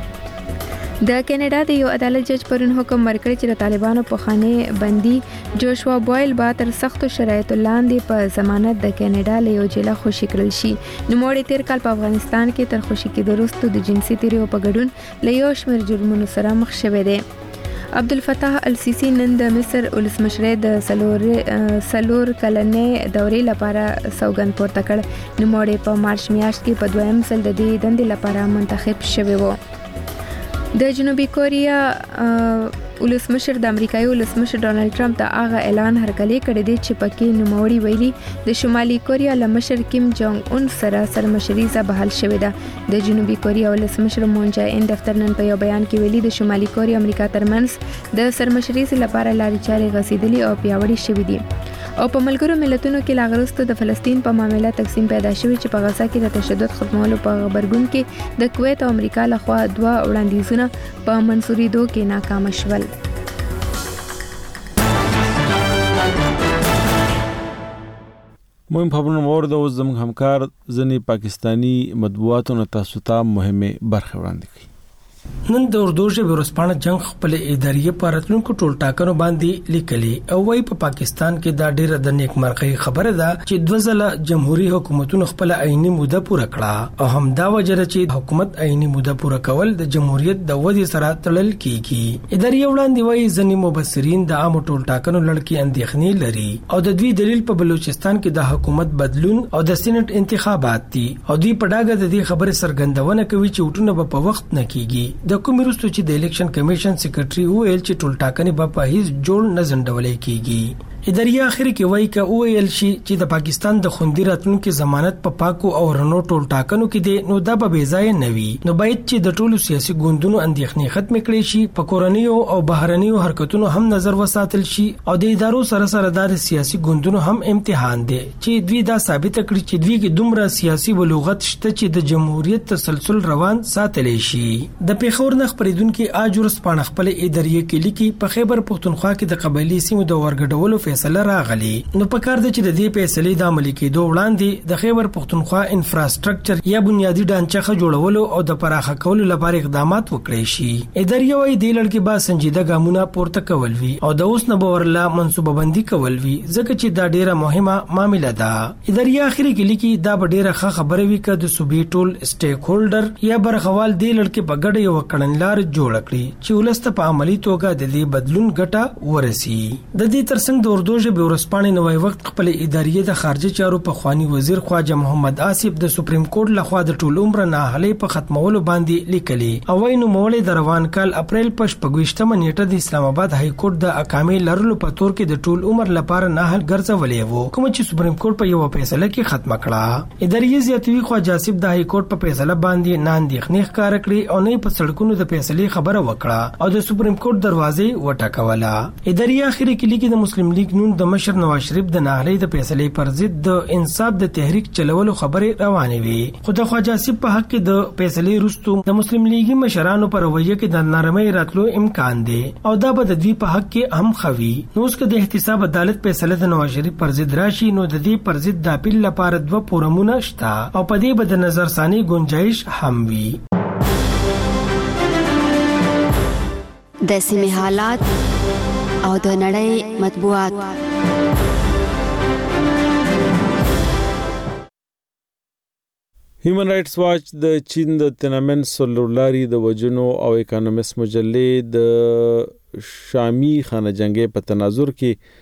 د کینیډا د یو عدالت جج پرون حکم ورکړ چې د طالبانو په خانه بندي جوشوا بوایل با تر سختو شرایطو لاندې په ضمانت د کینیډا له یو جیل خوشی کړل شي. نوموړی تیر کال په افغانستان کې تر خوشی کې وروسته د جنسي تیریو په ګډون له یو شمېر جرمونو سره مخ شوی دی. عبدالفتاح السیسی نن د مصر ولسمشر د سلور کلنې دورې لپاره سوګند پورته کړ. نوموړی په مارچ میاشت کې په دویم ځل د دې دندې لپاره منتخب شوی و. د جنوبي کوریا ولسمشر د امریکایي ولسمشر ډونالد ټرمپ ته هغه اعلان هرکلی کړی دی چې پکې نوموړی ویلي د شمالي کوریا له مشر کیم جونګ اون سره سرمشري بحال شوې ده. د جنوبي کوریا ولسمشر مون جای ان دفتر نن په یو بیان کې ویلي د شمالي کوریا امریکا ترمنځ د سرمشري لپاره لارې چارې غځېدلې او پیاوړې شوې دي. او په ملګرو ملتونو کې لاغرستو د فلسطین په معاملې تقسیم پیدا شوی چې په غزا کې د تشدد ختمولو په خبرګون کې د کویت او امریکا لخوا دوه وړاندیزونه په منسوریدو کې ناکام شول. مهم خبرونه ورده اوس زموږ همکار ځنې پاکستانی مطبوعاتو نه تاسو ته مهمه برخه وړاندې کوي. نن د اردو ژبې ورځپاڼه جنگ خپل ادارې په راتلونکو ټول ټاکنو باندې لیکلي او وايي په پاکستان کې دا ډیره د نیکمرغۍ خبره ده چې دوه ځله جمهوریت حکومتونو خپل عیني موده پوره کړه او هم دا وجه چې حکومت عیني موده پوره کول د جمهوریت د ودې سره تړل کیږي. ادارې وړاندې وايي ځینې مبصرین د عام ټول ټاکنو لړ اندېښنې لري او د دوی دلیل په بلوچستان کې د حکومت بدلون او د سېنات انتخابات دي او دوی په ډاګه د دې خبره سرګندونه کوي چې وټونه په وخت نه کیږي. د کوم وروسته چې د الیکشن کمیشن سیکریټري وویل چې ټول ټاکنې په هیڅ جوړ نه ځنډولې کیږي. ادارې اخر کې وایي چې وویل شي چې د پاکستان د خوندي راتلونکو ضمانت په پاکو او رڼو ټول ټاکنو کې دي نو دا به ځای نه وي. نو باید چې د ټولو سیاسي ګوندونو اندېښنې ختم کړي شي په کورنیو او بهرنیو حرکتونو هم نظر وساتل شي او د ادارو سره د سیاسي ګوندونو هم امتحان دي چې دوی دا ثابت کړي چې دوی کې دومره سیاسي بلوغت شته چې د جمهوریت تسلسل روان ساتلی شي. د پیښور نه خبرېدونکو اجورس پاڼه خپل ادارې کې لیکي په خیبر پختونخوا کې د قبایلی سیمو د ورګډولو فیصله راغلی نو په کار د چې د دې فیصلې د عملي کېدو وړاندې د خیبر پختونخوا انفراستراکچر یا بنیادی ډانچه جوړولو او د پراخه کولو لپاره اقدامات وکړي شي. ادارې وايي د لړ کې با سنجیده ګامونه پورته کول وی او د اوس نه باورله منصوبه بندي کول وی ځکه چې دا ډیره مهمه معاملې ده. ادارې اخري کې لیکي دا ډیره ښه خبره وی چې د صوبې ټول سټیک هولډر یا برخوال د لړ کې په ګډه یو کړنلار جوړ کړي چې ولست په عملی توګه د دې بدلون ګټه ورسي. د دې ترڅنګ د اردو ژبې ورځپاڼې نوې وخت خپل ادارې د خارجه چارو په خوانی وزیر خواجه محمد آصف د سپریم کورټ لخوا د ټول عمر ناهلي په ختمولو باندې لیکلي او وايي نو مولې د روان کال اپریل په 28مه نیټه د اسلام آباد های کورټ د احکام لرلو په تور کې د ټول عمر لپاره ناهل ګرځولې وو کوم چې سپریم کورټ په یو فیصله کې ختم کړه. ادارې زیاتوي خواجه آصف د های کورټ په فیصله باندې نه اندېښنې ښکار کړې او نه په سړکونو د فیصلې خبره وکړه او د سپریم کورټ دروازې وټکوله. ادارې اخري کې لیکي د مسلم لیگ نون د مشر نواز شریف د ناهلي د فیصلې پر ضد د انصاف د تحریک چلولو خبرې روانې وي خو د خواجه آصف په حق کې د فیصلې وروسته د مسلم لیگي مشرانو پر رویه کې د نرمۍ راتلو امکان دی او دا به د دوی په حق کې هم خوي. نو اوس که د احتساب عدالت فیصله د نواز شریف پر ضد راشي نو د دې پر ضد د اپیل لپاره دوه فورمونه شته او په دې به د نظرثاني گنجائش هم وي. د سیمې حالات او د نړۍ مطبوعات. هیومن رائټس واچ د چین د تنامن سولولاري د وجنو او اکانومست مجلې د شامی خانه جنگي په تناظر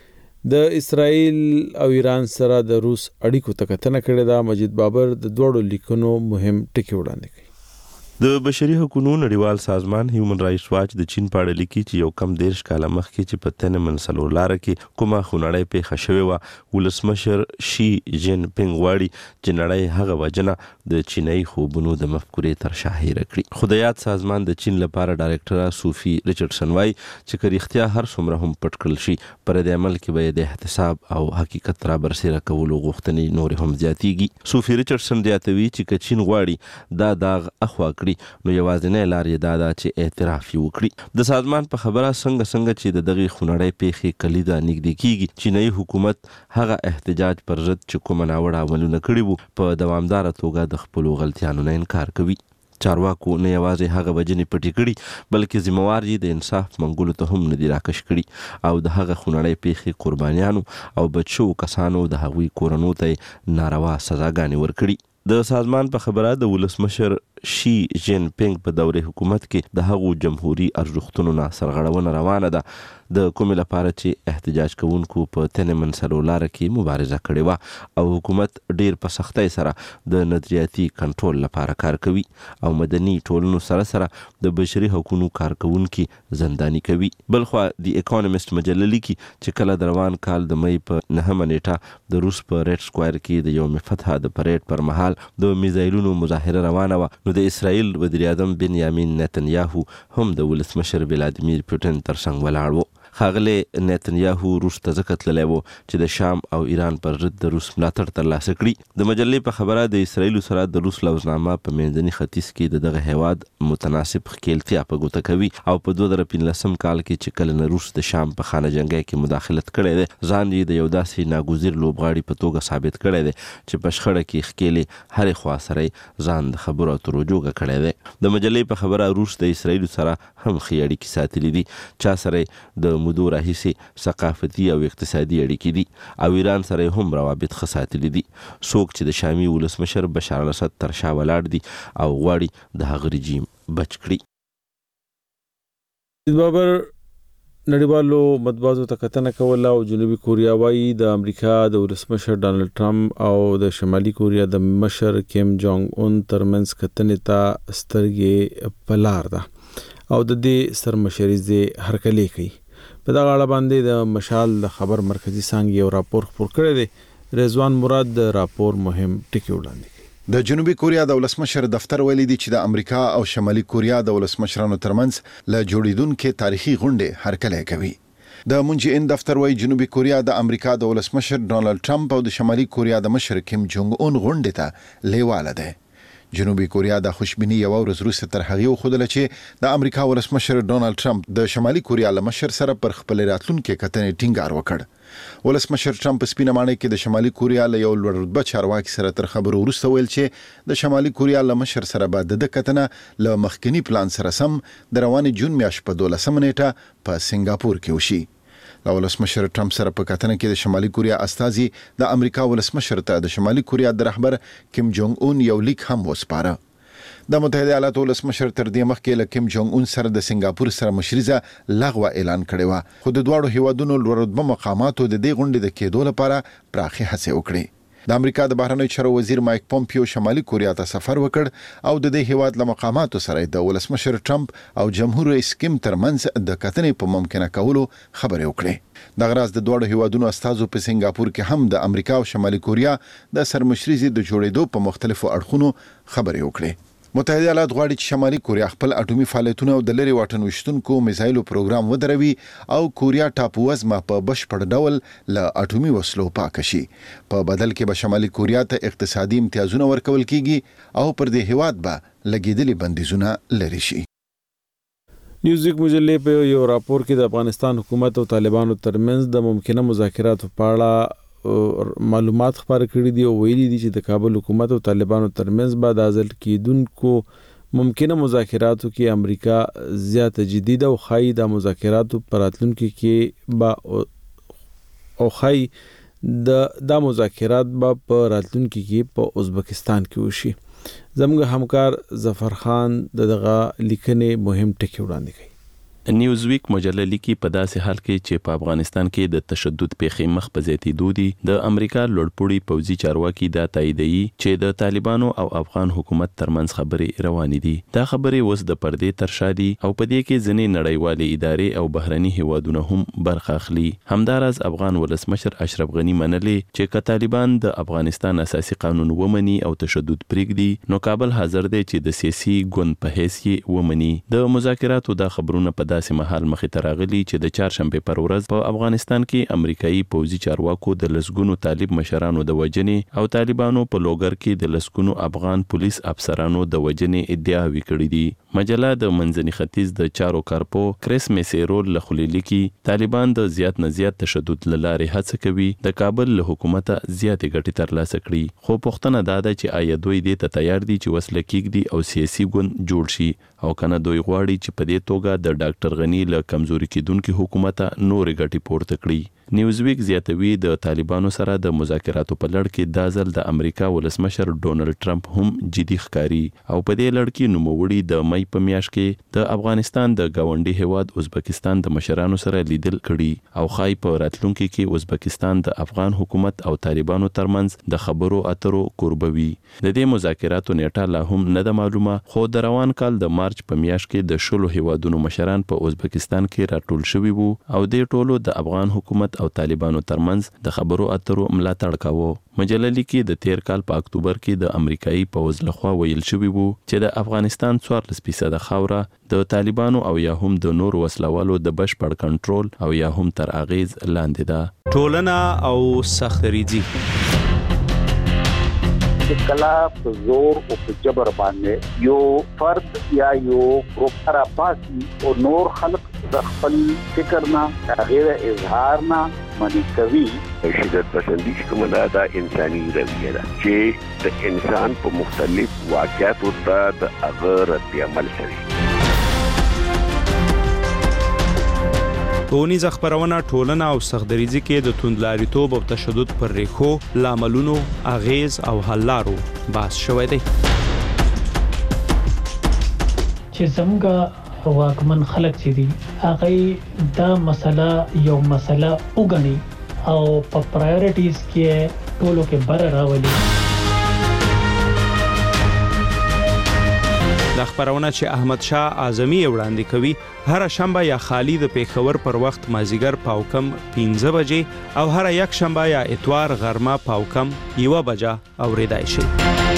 کې د اسرائیل او ایران سره د روس اړیکو ته کتنه کړې ده. مجید بابر د دوړو لیکونو مهم ټکی وړاندې کوي. د بشري حقوقو نړیوال سازمان هیومن رائټس واچ د چین په اړه لیکي چې یو کم 13 کاله مخکې چې په تنمن سلولار کې کومه خونړۍ پیښه شوې و، ولسمشر شي جین پینګ واړي چې نړۍ هغه وجنه د چینایي خوبونو د مفکورې تر شاهیر کړي. خدایات سازمان د چین لپاره ډایرکټر صوفي ریچارډسن وايي چې کریختیا هر څومره هم پټ کړل شي پر دې عمل کې به د احتساب او حقیقت را برسېره کولو غوښتنې نور هم زیاتېږي. صوفي ریچارډسن زیاتوي چې چین غواړي دا داغ اخوا کړي نو یوازینی لار یې دا ده چې اعتراف وکړي. د سازمان په خبره څنګه چې د دغه خونړۍ پیښې کلیده نږدې کیږي، چینایي حکومت هغه احتجاج پر ضد چې کوم ناوړه عملونه کړي وو په دوامدار توګه د خپل غلطیانو نه انکار کوي. چارواکو نه یوازې هغه وجنې پټې کړي بلکې ذمہوار یې د انصاف منګولو ته هم نه دي راکش کړي او د هغه خونړۍ پیښې قربانیانو او بچو کسانو د هغوی کورنو ته ناروا سزاګانې ورکړي. د سازمان په خبره د ولسمشر شي جین پینګ په دوره حکومت کې د هغو جمهوریت ارزښتونو نه سرغړونه روانه ده د کوم لپاره چې احتجاج کوونکو په تنمن سلولار کې مبارزه کړې و او حکومت ډیر په سختۍ سره د نظریاتي کنټرول لپاره کار کوي او مدني ټولنو سره د بشري حقوقو کارکونکو زنداني کوي. بلخو د اکانومست مجله لیکي چې کله د روان کال د مې په 9 نیټه د روس په ریډ سکوائر کې د یوم فتح د پریډ پر مهال د میزایلونو مظاهره روانه و نو د اسرائیل وزیر اعظم بنیامین نتنیاهو هم د ولسمشر ولادیمیر پوتین ترڅنګ ولاړ و. خاغله نتنیاهو روس ته ځکه تللی و چې د شام او ایران پر ضد د روس ملاتړ ترلاسه کړي. د مجلې په خبره د اسرائیل سره د روس لوزنامه په منځني ختیځ کې دغه هیواد متناسب ښکیلتیا په ګوته کوي او په 2015 کال کې چې کله روس د شام په خانه جنگي کې مداخلت کړې ده ځان یې د یو داسې ناګزیر لوبغاړي په توګه ثابت کړی دی چې په شخړه کې ښکیلې هر خوا سره ځان د خبرو اترو جوګه کړی دی. د مجلې په خبره روس د اسرائیل سره هم ښې اړیکې ساتلې دي، چا سره د مودو راهیسې ثقافتي او اقتصادي اړیکې دي او ایران سره هم روابط ښه ساتلي دي. څوک چې د شامي ولسمشر بشار الاسد تر شا ولاړ دي او غواړي د هغه رژیم بچ کړي. بابر نړیوالو مطبوعاتو ته کتنه کوله او جنوبي کوریا وايي د امریکا د ولسمشر ډانلډ ټرمپ او د شمالي کوریا د مشر کیم جونګ اون ترمنځ کتنې ته سترګې په لار ده او د دې سرمشري هرکلی کوي. په دغه اړه باندې د مشال د خبر مرکزی څنګه یو راپور خپور کړی دی. رضوان مراد د راپور مهم ټکی وړاندې کوي. د جنوبي کوریا د ولسمشر دفتر ویلي دی چې د امریکا او شمالي کوریا د ولسمشرانو ترمنځ له جوړیدونکو تاریخي غونډې هرکلی کوي. د مون جې ان دفتر وایي جنوبي کوریا د امریکا د ولسمشر ډانلډ ټرمپ او د شمالي کوریا د مشر کیم جونګ اون غونډې ته لیواله ده. جنوبي کوریا د خوشبینی یو ورځ وروسته تر هغه خودل چې د امریکا ولسمشر ډانلډ ټرمپ د شمالي کوریا له مشر سره پر خپل راتلونکو کتنې ټینګار وکړ. ولسمشر ټرمپ سپینه مانه کې د شمالي کوریا له یو لوړ رتبه چارواکي سره تر خبرو وروسته ویل چې د شمالي کوریا له مشر سره بعد د کتنه له مخکنی پلان سره سم د رواني جون میاشت په 12 نیټه په سنگاپور کې وشي. ولسمشر ټرمپ سره په کتنه کې د شمالي کوریا استازي د امریکا ولسمشر ته د شمالي کوریا د رهبر کیم جونګ اون یو لیک هم وسپاره. د متحده ایالاتو ولسمشر تر دې مخکې له کیم جونګ اون سره د سنگاپور سره مشریزه لغوه اعلان کړی و، خو د دواړو هیوادونو لوړ رتبه مقاماتو د دې غونډې د کېدو لپاره پراخي هڅې وکړي. د امریکا د بهرنیو چارو وزیر مایک پومپیو شمالي کوریا ته سفر وکړ او د دې هیواد له مقاماتو سره د ولسمشر ټرمپ او جمهور رئیس کیم ترمنځ د کتنې په ممکنه کولو خبرې وکړې. د غراز د دوړو هیوادونو استازو په سنگاپور کې هم د امریکا او شمالي کوریا د سرمشريزي د جوړېدو په مختلفو اړخونو خبرې وکړې. متحده ایالات غواړي چې شمالي کوریا خپل اټومي فعالیتونه او د لری واټن وشتونکو میزایلو پروګرام ودروي او کوریا ټاپو وزمه په بشپړ ډول له اټومي وسلو پاک شي. په بدل کې به شمالي کوریا ته اقتصادي امتیازونه ورکول کیږي او پر دې هیواد به لګیدلي بندیزونه لري شي. نیوزویک مجلې په یو راپور کې د افغانستان حکومت او طالبانو ترمنځ د ممکنه مذاکراتو په اړه معلومات خبر کړي دي او ویلي دي چې د کابل حکومت او طالبانو ترمنځ بعد ازل کېدونکو ممکنه مذاکراتو کې امریکا زیات جدي ده او خای د مذاکراتو پراتلونکو کې با او خای د مذاکرات په راتلونکو کې په ازبکستان کې وشي. زموږ همکار ظفر خان دغه لیکنې مهم ټکی وړاندې کوي. نیوزویک مجله لیکي په داسې حال کې چې په افغانستان کې د تشدد پیښې مخ په زیاتېدو دي، د امریکا لوړپوړي پوځي چارواکي دا تاییدوي چې د طالبانو او افغان حکومت ترمنځ خبرې روانې دي. دا خبرې اوس د پردې تر شا دي او په دې کې ځینې نړیوالې ادارې او بهرني هیوادونه هم برخه اخلي. همداراز افغان ولسمشر اشرف غنی منلې چې که طالبان د افغانستان اساسي قانون ومني او تشدد پرېږدي نو کابل حاضر دی چې د سیاسي ګوند په حیث یې ومني. د مذاکراتو دا خبرونه په داسې مهال مخې ته راغلي چې د چهارشنبې پر ورځ په افغانستان کې امریکایي پوځي چارواکو د لسګونو طالب مشرانو د وژنې او طالبانو په لوګر کې د لسګونو افغان پولیس افسرانو د وژنې ادعاوې کړې دي. مجله د منځني ختیځ د چارو کارپو کریس میسیرول له خولې لیکي طالبان د زیات نه زیات تشدد لارې هڅه کوي د کابل له حکومت زیاتې ګټې ترلاسه کړي، خو پوښتنه دا ده چې آیا دوی دې ته تیار دي چې وسله کېږدي او سیاسي ګوند جوړ شي او کنه دوی غواړي چې په دې توګه د ډاکټر غنی له کمزوري کېدونکو حکومت نور ګټې پورته کړي. نیوزویک زیاتوي د طالبانو سره د مذاکراتو په لړ کې دا ځل د امریکا ولسمشر ډونلډ ټرمپ هم جدي ښکاري او په دې لړ کې نوموړي د مئی په میاشت کې د افغانستان د گاونډي هیواد ازبکستان د مشرانو سره لیدل کړي او خای په راتلونکو کې ازبکستان د افغان حکومت او طالبانو ترمنځ د خبرو اترو قربوي. د دې مذاکراتو نیټه لا هم نه ده معلومه، خو د روان کال د مارچ په میاشت کې د 16 هیوادونو مشران په ازبکستان کې راټول شوي وو او د ټولو د افغان حکومت او طالبانو ترمنځ د خبرو اترو ملاتړ کاوه. مجله لیکي د تیر کال په اکتوبر کې د امریکایي پوځ لخوا ویل شوی وو چې د افغانستان 14% خاوره د طالبانو او یا هم د نور وسلوالو د بشپړ کنټرول او یا هم تر اغیز لاندې ده. ټولنه او سختریزي کلا په زور او په جبر باندې یو فرد یا یو گروپ را پاسي او نور خلق د خپل فکر نه غیر اظهار نه منی کوي. شدت پسندی کومه دا انساني رویه ده چې د انسان په مختلف واقعاتو ته د هغه رد عمل کوي. ټولنیز خبرونه ټولنه او سختدریزي کې د توندلاریتوب او تشدد پر ریښو، لاملونو، اغیز او حل لارو بحث شوی دی. چې څنګه واکمن خلک چې دي هغه دا مسله یو مسله وګڼي او په پرایورټیز کې ټولو کې بر راولي. د خبرونه چې احمد شاه اعظمي وړاندې کوي هر شنبه یا خالی د پیښور پر وخت مازیګر پاوکم 15 بجې او هر یک شنبه یا اتوار غرمه پاوکم 1 بجه اوریدای شي.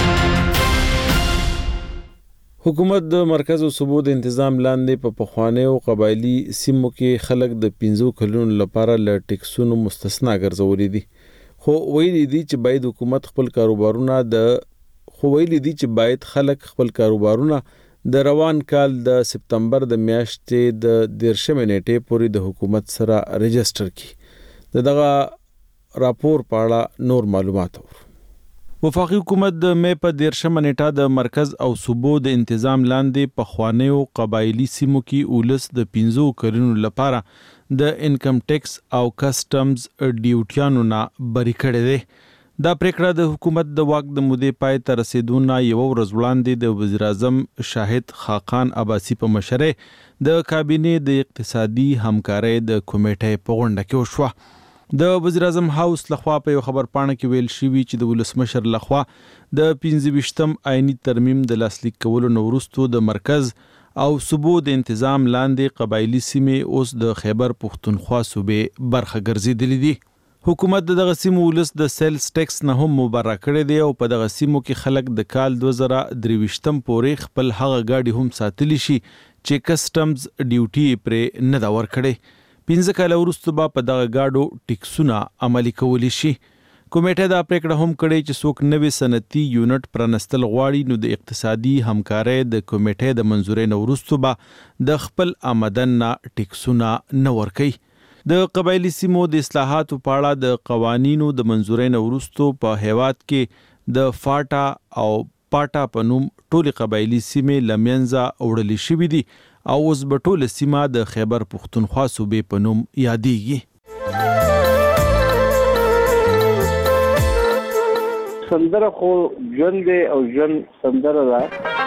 حکومت د مرکز او صوبو د تنظیم لاندې په پخوانیو قبایلی سیمو کې خلک د 15 کلونو لپاره ل ټیکسونو مستثنا ګرځولې دي، خو ویلي دي چې باید حکومت خپل کاروبارونه د روان کال د سپتمبر د میاشتې د 13 نیټې پورې د حکومت سره رجسټر کړي. دغه راپور په اړه نور معلومات ور. وفاقي حکومت د مې په 13 نیټه د مرکز او صوبو د تنظیم لاندې په خوانیو قبایلی سیمو کې اولس د 15 کلونو لپاره د انکم ټیکس او کسټمز ډیوټیانو نه بری کړي دي. دا پریکړه د حکومت د واک د مودې پای ته رسیدونه یو ورځ وړاندې د وزیر اعظم شاهد خاقان عباسی په مشرۍ د کابینې د اقتصادي همکارۍ د کمیټې په غونډه کې وشوه. د وزیر اعظم هاوس لخوا په یو خبر پاڼه کې ویل شوی چې د ولسمشر لخوا د 15 آئینی ترمیم د لاسلیک کولو وروسته د مرکز او صوبو د تنظیم لاندې قبایلی سیمې اوس د خیبر پختونخوا صوبې برخه ګرځېدلې دي. حکومت دغه سیمو ولس د سیلز ټیکس نه هم مبرا کړی دی او په دغه سیمو کې خلک د کال 2023 پورې خپل هغه گاډي هم ساتلی شي چې کسټمز ډیوټي پرې نه دا ورکړي. 15 کال وروسته به په دغه گاډو ټیکسونه عملي کولی شي. کمیټه دا پریکړه هم کړې چې څوک نوې صنعتي یونټ پرانستل غواړي نو د اقتصادي همکارۍ د کمیټې د منځورۍ نه وروسته به د خپل آمدن نه ټیکسونه نه ورکوي. د قبایلی سیمو د اصلاحاتو په اړه د قوانینو د منځورۍ نه وروسته په هیواد کې د فاټا او پاټا په نوم ټولې قبایلی سیمې لمنځه وړلې شوې دي او اوس به ټوله سیمه د خیبر پښتونخوا صوبې په نوم یادېږي. سندره خو ژوند دی او ژوند سندره ده،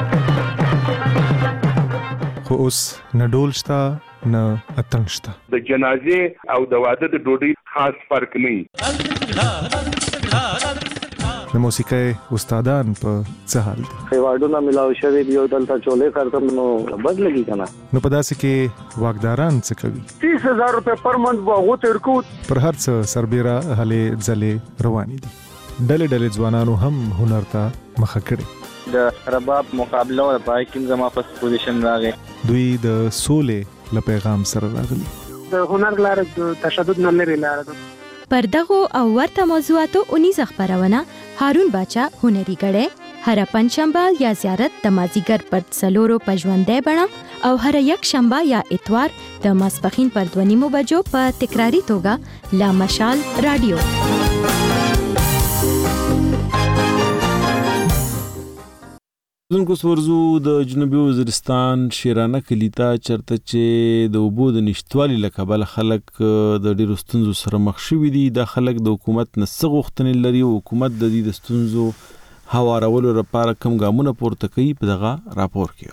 خو اوس نه ډول شته نه اتڼ شته. د جنازې او د واده د ډوډۍ خاص فرق نه. د موسیقۍ استادان په څه حال دي؟ خیواډونه ملاو شوی دی او دلته چولې کارتم نو بد لګي کنه. نو په داسې کې واګداران څه کوي؟ 30,000 روپے پر منث واغو تر کو پر هر څه سربېره هلې ځلې روانې دي. ډلې ډلې ځوانانو هم هنر ته مخه کړې. د رباب مقابله او پای کې زما په پوزیشن راغی. دوی د سولې له پیغام سره راغلي. د هنر لاره د تشدد نه لري لاره ده. پر دغو او ورته موضوعاتو اونیز خبرونه هارون باچا هنري غړې هر پنځشنبه یا زیارت د مازیګر پر 4 پژوندې بڼه او هر یک شنبه یا اتوار د ماسپخین پر 2:30 بجو په تکراری توګه لا مشال رادیو. دونکو سورزو د جنوبي وزیرستان شیرانه کلیتا چرته چې د اوبو د نشټوالي لکبل خلک د ډیرو ستونزو سره مخ شوي دي. د خلک د حکومت نه غوښتنې لري او حکومت د دې د ستونزو هوارولو لپاره کوم ګامونه پورته کوي په دغه راپور کې.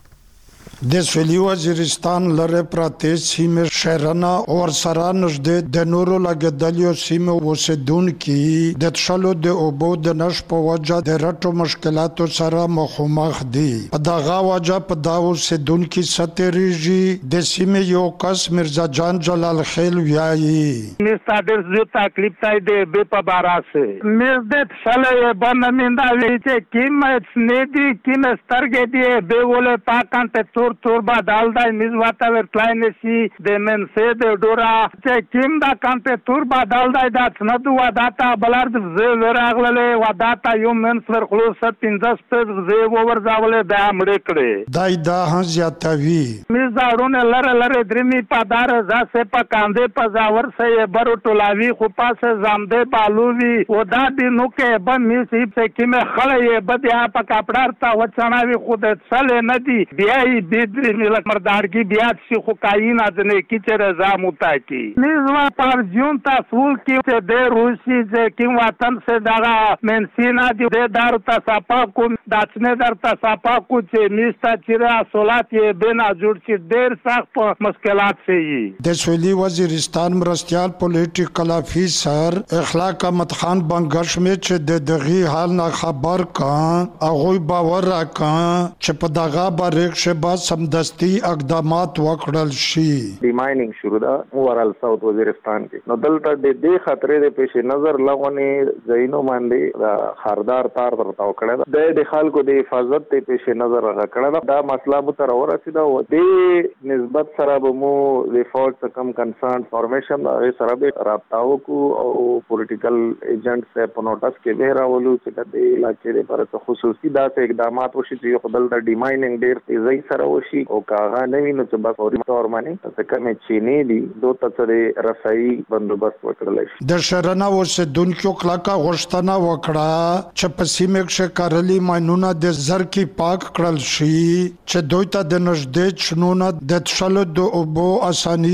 د سویلی وزیرستان لره پراته سیمه شهرانه او سره نږدې د نورو لګدلیو سیمه وسدون کې د تشلو د اوبو د نش په وجه د رټو مشکلاتو سره مخامخ دي. په دغه وجه په داو سدون کې ستریږي د سیمه یو کس مرزا جان جلال خیل ویایي. میستا د زو تکلیف تای د به په باراسه مز د تشلو بنمنده وی چې کیمت نه دي کیمه سترګې دي به ول پاکان ته تور با دال دای میز واتا ورکلاینه سی د منسه د ډورا چې کیم دا کانته تور با دال دای دا څنډو وداتا بلار د زه ورغله وداتا یو منس ورخلوص 15 زه ورځاوله د امړې کړې دای دا هزیاتوي میز دارونه لره درمی پادار ځه په کاندې پزاور سه برو ټولاوی خو پاسه زامده بالووی ودا دی نو کې به می سی په کیمه خړې بدیا په کپڑار تا وچناوی خود څل نه دی بیا بدر ملک مردارگی بیاد سی خو کائن ادنے کی چه رضا متا کی نیزوا پر جون تا سول کی چه دے روسی چه کیم وطن سے داغا منسینا دی دے دار تا ساپا کو داچنے دار تا ساپا کو چه میستا چیرے اصولات یہ بینا جوڑ چی دیر ساخت پا مشکلات سے ہی. دسویلی وزیرستان مرستیال پولیٹیکل افیسر اخلاق احمد خان بنگش میں چه دے دغی حال نا خبر کان اغوی باور راکان چه پا داغا باریک شبا سمدستی اقدامات وکړل شي. دی مایننګ شروع ده اورال ساوث وزیرستان کې. نو دلته د دې خطرې د پیش نظر لغونی زینو باندې خاردار تار ورتاو کړه د خلکو د حفاظت ته پیش نظر راکړه. دا مسله مو تر ورسېده او د نسبت سره به مو ریپورټ کم کنسرن فارمیشن سره به رابطاو کو او پولیټیکل ایجنټ سے په نوټس کې به راولو چې د علاقې لپاره خصوصي داسې اقدامات وشي چې خپل د ډیمایننګ ډیر تیزی سره وشي او کاغه نه ویني چې بس اوري تور باندې څه کمه چینی دي دوه تڅري رسایي بندوبست وکړل شي. د شرنا وسدونکو کلاکا غشتنه وکړه چې په سیمه کې کارلی ماینونه د زر کې پاک کړل شي چې دوی ته د نږدې چنونه د تشلو د اوبو اساني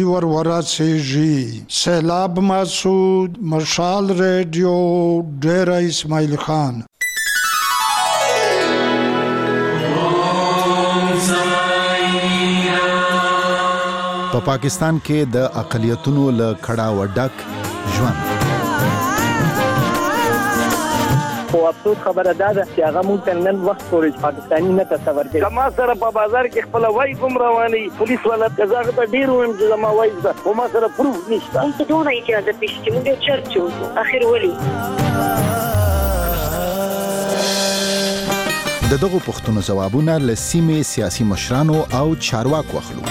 ورسیږي. سیلاب مسعود مشال ریډیو ډیره اسماعیل خان. په پاکستان کې د اقلیتونو له کړه وډک ژوند او افسوس خبره ده چې هغه مونږ نن وخت پورې پاکستاني نه تصور کوي. کما سره په بازار کې خپل وای کوم رواني پولیس ولا کزاغه ته ډیر ویم چې ما وای ده او ما سره پروف نشته. مونږ ته ډوړای چې د پښتو موږ چرچو اخر ولي دغه پښتنو جوابونه لسیمه سیاسي مشرانو او چارواکو اخلو.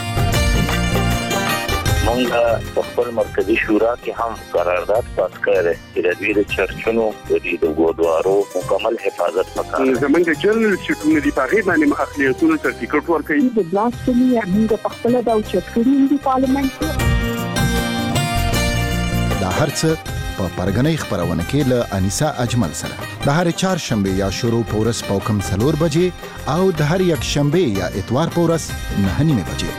مونږه په خپل مرکزی شورا کې هم قرارداد پاس کړی چې د دې چرچونو د ګودوارو مکمل حفاظت وکړي. زمونږ جنرال سکرټری دی په غیبه باندې اخلاقیتونو سرټیفیکټ ورکړي. د بلاسټمي موږ په خپل د چرچونو دی پارلیمنت دا هرڅه په پرګنۍ خبرونه کې له انیسا اجمل سره د هر چهارشنبه یا شروع پورس پوکم 4 بجې او د هر یک شنبه یا اتوار پورس 9:30 بجې.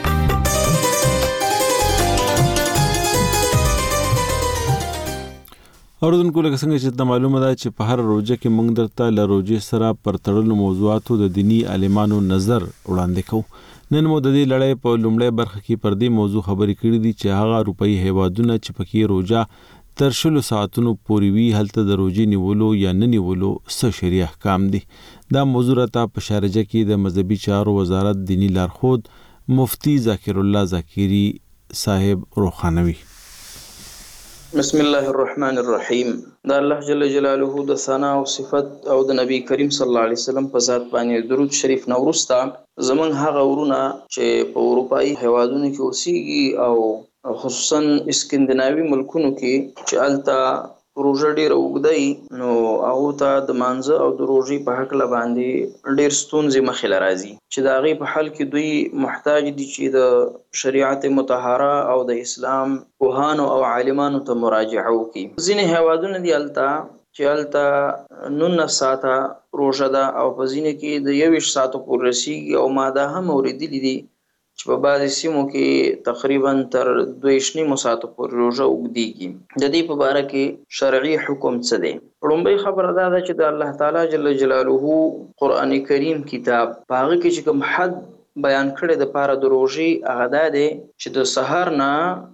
اوردونکو لکه څنګه چې ته معلومه ده چې په هر روزه کې موږ درته له روزې سره پر تړلو موضوعاتو د دینی عالمانو نظر وړاندې کوو. نن مو د دې لړۍ په لومړۍ برخه کې پر دې موضوع خبرې کړې دي چې هغه اروپאי هیوادونه چې پکې روزه تر 20 ساعتونو پورې وي هلته د روزې نیولو یا نه نیولو څه شرعي احکام دي. دا موضوع راته په شارجه کې د مذهبي چارو وزارت دینی لارښود مفتی ذاکر الله ذاکری صاحب روخانوي. بسم الله الرحمن الرحیم. دا الله جل جلاله د ثنا او صفت او د نبی کریم صلی الله علیه وسلم په ذات باندې درود شریف نورستا زمون هغه ورونه چې په اروپאי هیوادونو کې اوسېږي او خصوصا اسکندناوي ملکونو کې چې التا روزه ډیر وګدای نو او ته د مانزه او د روزي په حق لا باندې ډیر ستونزې مخې لرازي چې دا غي په حل کې دوی محتاج دي چې د شریعت مطهره او د اسلام کوهانو او عالمانو ته مراجعه وکړي. ځینې هیوادونه دي التا چې التا 9 ساعته روزه ده او په ځینې کې د 21 ساعتو پورې رسیږي او ماده هم اوریدلې دي چې په بعضې سیمو کې تقریبا تر 2.5 ساعتو پورې روزه اوږدېږي. د دې په باره کې شرعي حکم څه دی؟ لومړی خبره دا ده چې د الله تعالی جل جلاله قرآن کریم کتاب په هغه کې چې کوم حد بیان کړی د پاره د روزې هغه دا دی چې د سحر نه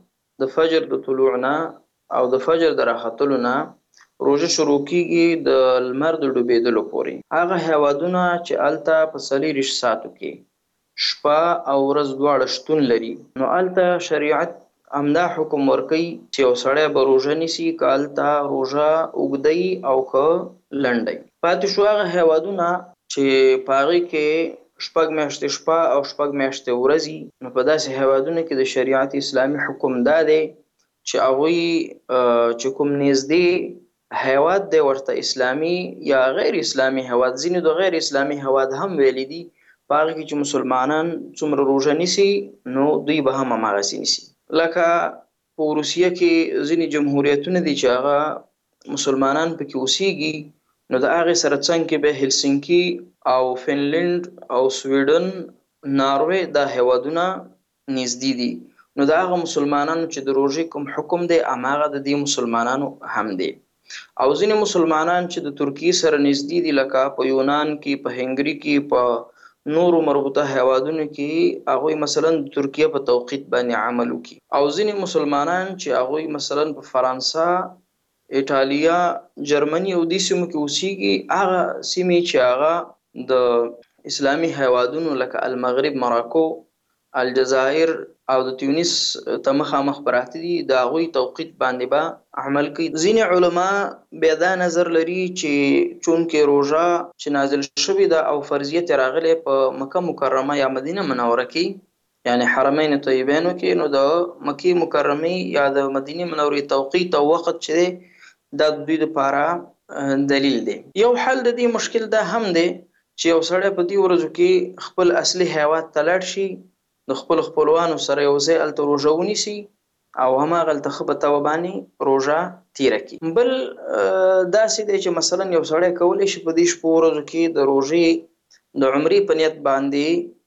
د فجر د طلوع نه او د فجر د راختلو نه روزه شروع کیږي د لمر د ډوبېدلو پورې. هغه هیوادونه چې الته په 24 ساعتو کې شپه او ورځ دواړه شتون لري نو الته شریعت امدا حکم ورکي چې وسړی به روزه نیسي کالته روزه اوږدی او که لنډی. پاتې شو هغه هیوادونه چې پاغي کې شپږ میاشتې شپه او شپږ میاشتې ورځي نو په داسې هیوادونو کې د شریعت اسلامي حکم دا دی چې هغوی چې کوم نږدې هیواد دی ورته اسلامي یا غیر اسلامي هیواد ځینې د غیر اسلامي هیواد هم ویلي دي پاغي کې چې مسلمانان څومره روزه نیسي نو دوی به هم هماغسې نیسي. لکه په روسیه کې ځینې جمهوریتونه دي چې هغه مسلمانان پکې اوسېږي نو د هغې سره څنګ کې به هلسنکي او فنلنډ او سویډن ناروې دا هیوادونه نږدې دي نو د هغه مسلمانانو چې د روژې کوم حکم دی هماغه د دې مسلمانانو هم دی. او ځینې مسلمانان چې د ترکیې سره نږدې دي لکه په یونان کې په هنګري کې په نورو مربوطه هیوادونو کې هغوی مثلا د ترکیه په توقیت باندې عمل وکړي او ځینې مسلمانان چې هغوی مثلا په فرانسه ایټالیا جرمني او دې سیمو کې اوسېږي هغه سیمې چې هغه د اسلامي هیوادونو لکه المغرب مراکو الجزائر او د تونس ته مخامخ پراته دي د هغوی توقیت باندې به عمل کوي. ځینې علما بیا دا نظر لري چې چونکې روژه چې نازل شوې ده او فرضیت راغلی په مکه مکرمه یا مدینه منوره کې یعنی حرمین طیبینو کې نو د مکې مکرمې یا د مدینه منورې توقیت او وخت چې دی دا دوی دپاره دلیل دی. یو حل د دې مشکل دا هم دی چې یو سړی په دې ورځو کې خپل اصلي هیواد ته لاړ شي د خپل خپلوانو سره یو ځای هلته روژه ونیسي او هماغلته ښه په توه باندې روژه تیره کړي. بل داسې دی چې مثلا یو سړی کولی شي په دې شپو ورځو کې د روژې د عمرې په نیت باندې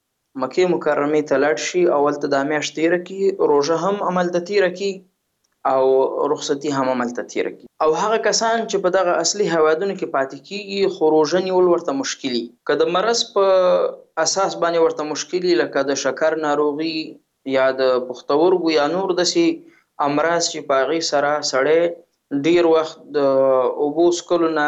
مکې مکرمې ته لاړ شي او هلته دا میاشت تیره کړي روژه هم هملته تیره کړي او رخصتي هم هملته تیره کړي. او هغه کسان چې په دغه اصلي هیوادونو کې پاتې کیږي خو روژه نیول ورته مشکلي که د مرض په اساس باندې ورته مشکلي لکه د شکر ناروغي یا د پښتورګو یا نور داسې امراض چې په هغې سره سړی ډیر وخت د اوبو څښلو نه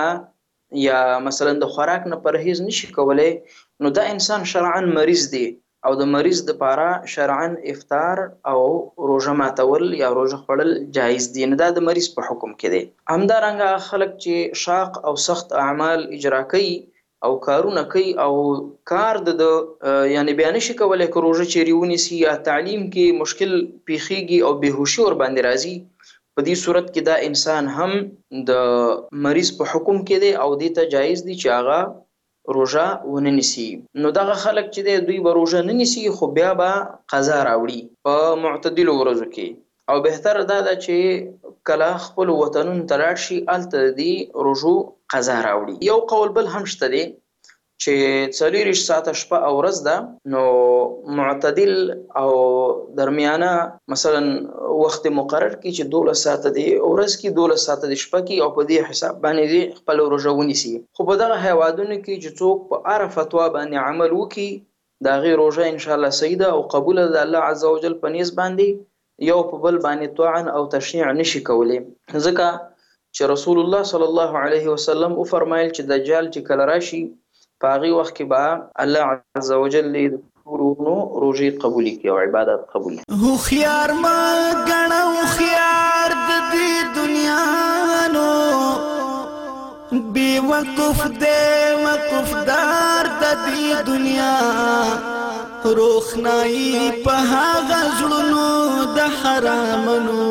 یا مثلا د خوراک نه پرهیز نشي کولی نو دا انسان شرعا مریض دی او د مریض دپاره شرعا افطار او روژه ماتول یا روژه خوړل جایز دي نو دا د مریض په حکم کې دی. همدارنګه خلک چې شاق او سخت اعمال اجرا کوي او کارونه کوي او کار د یعنی بیا نشي کولی که روژه چیرې ونیسي یا تعلیم کې مشکل پیښیږي او بېهوشي ورباندې راځي په دې صورت کې دا انسان هم د مریض په حکم کې دی او دې ته جایز دی چې هغه روژه ونه نیسي. نو دغه خلک چې دی دوی به روژه نه نیسي خو بیا به قضا راوړي په معتدلو ورځو کې او بهتر دا ده چې کله خپل وطنونو ته لاړ شي هلته د دې روژو قضا راوړي. یو قول بل هم شته دی چې 24 ساعته شپه او ورځ ده، نو معتدل او درمیانه مثلا وخت مقرر کی چې 12 ساعته دی ورځ کې 12 ساعته د شپه کې، او په دې حساب باندې دی خپل روژه ونیسي. خو په دغه هیوادونو کې چې څوک په هر فتوا باندې عمل وکي دا غي روژه ان شاء الله سیده او قبول ده الله عز وجل په نس باندې یو په بل باندې طعن او تشنیع نشي کولی، ځکه چې رسول الله صلی الله علیه وسلم او فرمایل چې دجال چې کله راشي په هغه وخت کې به الله عز وجل د ټولو روزي قبول کړي او عبادت قبول کړي. هو خيار ما غنو خيار د دې دنیا نو بي وقف دې وقف دار د دې دنیا روخناي په هغه زړونو د حرامونو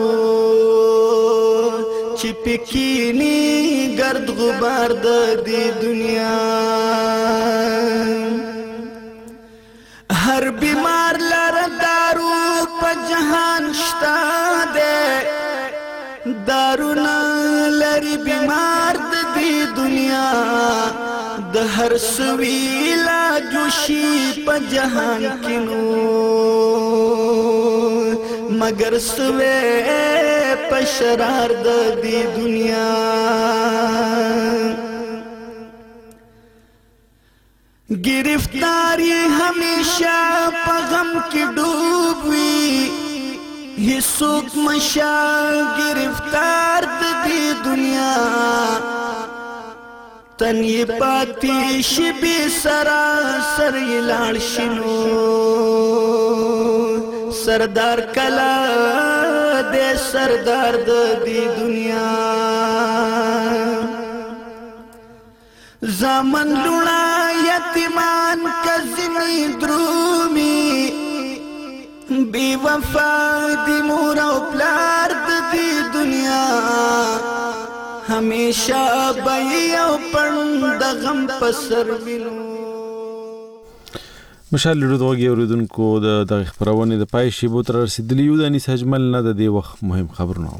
چې پکینی گرد غبار د دې دنیا. هر بیمار لر دارو په جهان شتا ده، دارو نه لري بیمار د دې دنیا، د هر سوي علاج شي په جهان کې نو مگر سوي په شرار د دې دنیا. گرفتاری ہمیشہ په غم کې ډوب وي، هیڅوک مشا گرفتار د دې دنیا، تن یې پاتې شي بې سراسر یې لاړ شي نو سردار کلا دې سردار د دې دنیا. زمن لونا یتیمان کزمی درومی، بی وفا دی مور او پلار د دې دنیا، ہمیشہ بئی او پند غم پسر وینو. مشال لودوږي اوریدونکو د دغه خبرونه د پای شی بو تر رسیدلی یو د انیس اجمل نه د دې وخت مهم خبرونه.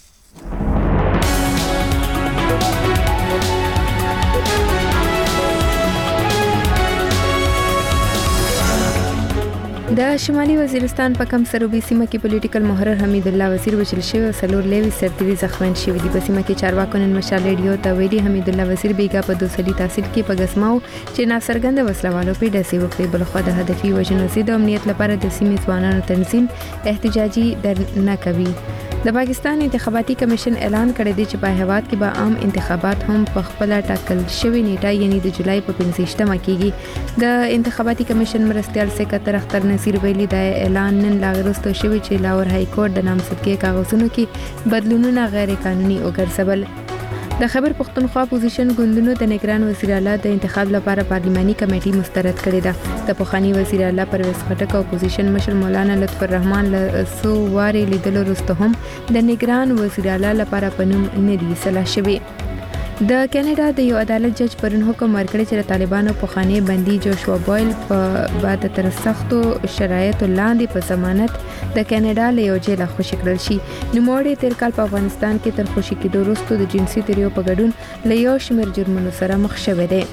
د شمالي وزیرستان په کم سروبي سیمه کې پولیټیکل محرر حمید الله وزیر وشل شوی او سلور لیوي سرتیري زخمین شوی دي. په سیمه کې چارواکو نن مشال ریډیو ته ویلي حمید الله وزیر بیګا په دوسلي تحصیل کې په غسماو چې ناڅرګند وسلوالو په داسې وکړي، بل خو د هدفي وژنو سي د امنیت لپاره د سیمې ځوانانو تنظیم احتجاجي درنه کوي. د پاکستان انتخاباتي کمیشن اعلان کړی دی چې په هیواد کې به عام انتخابات هم په خپل ټاکل شوی نیټه یعنی د جولای په 25مه کېږي. د انتخاباتي کمیشن مرستیال سکرټر اختر نصیر ویلي دا اعلان نن لاغرستو شوی چې لاهور های کورټ د نامزدګۍ کاغذونو کې بدلونونه غیر قانوني وګرځول. د خیبر پختونخوا اپوزیشن ګوندونو د نگران وزیر اعلی د انتخاب لپاره پارلیماني کمیټه مسترد کړې ده. د پوخانی وزیر اعلی پرویز خټک او اپوزیشن مشر مولانا لطف الرحمن له سو واري لیدلو وروسته هم د نگران وزیر اعلی لپاره پنوم نه دی صلاح شوی. د کینیډا د یو عدالت جج پرون حکم ورکړی چې د طالبانو پخوانی بندي جوشوا بویل په بعد تر سختو شرایطو لاندې په ضمانت د کینیډا له یو جیل خوشی کړل شي. نوموړی تیر کال په افغانستان کې تر خوشی کېدو وروسته د جنسي تیریو په ګډون له یو شمېر جرمونو سره مخ شوی دی.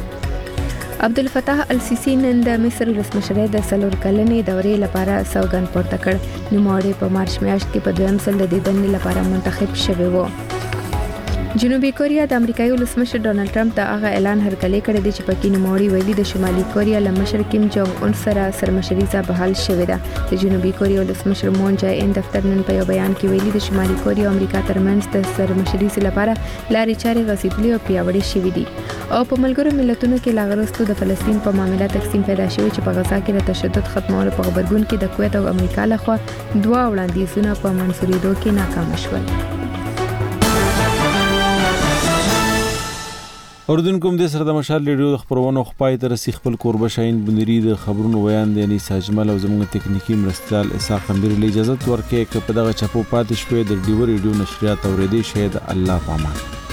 عبدالفتاح السیسی نن د مصر ولسمشر د سلور کلنې دورې لپاره سوګند پورته کړ. نوموړی په مارچ میاشت کې په دویم ځل د دې دندې لپاره منتخب شوی و. جنوبي کوریا د امریکایي ولسمشر ډونالد ټرمپ د هغه اعلان هرکلی کړی دی چې پکې نوموړی ویلي د شمالي کوریا له مشر کیم جونګ اون سره سرمشریزه بحال شوې ده. د جنوبي کوریا ولسمشر مون جای ان دفتر نن په یو بیان کې ویلي د شمالي کوریا او امریکا ترمنځ د سرمشریزې لپاره لارې چارې غځېدلې او پیاوړې شوې دي. او په ملګرو ملتونو کې لاغرستو د فلسطین په معاملې تقسیم پیدا شوی چې په غزا کې د تشدد ختمولو په خبرګون کې د کویت او امریکا لخوا دوه وړاندیزونه په منځورېدو کې ناکام شول. اوردونکو د سره د مشال ریډیو د خبرونو خپای تر سي خپل کوربه شاین بنري د خبرونو بیان دی انیس اجمل او زموږ تکنیکی مرستيال اسحاق امیر له اجازه ورکړي چې په دغه چپو پاتې شوې د ډیو ریډیو نشریات اوریدي شه د الله پامان.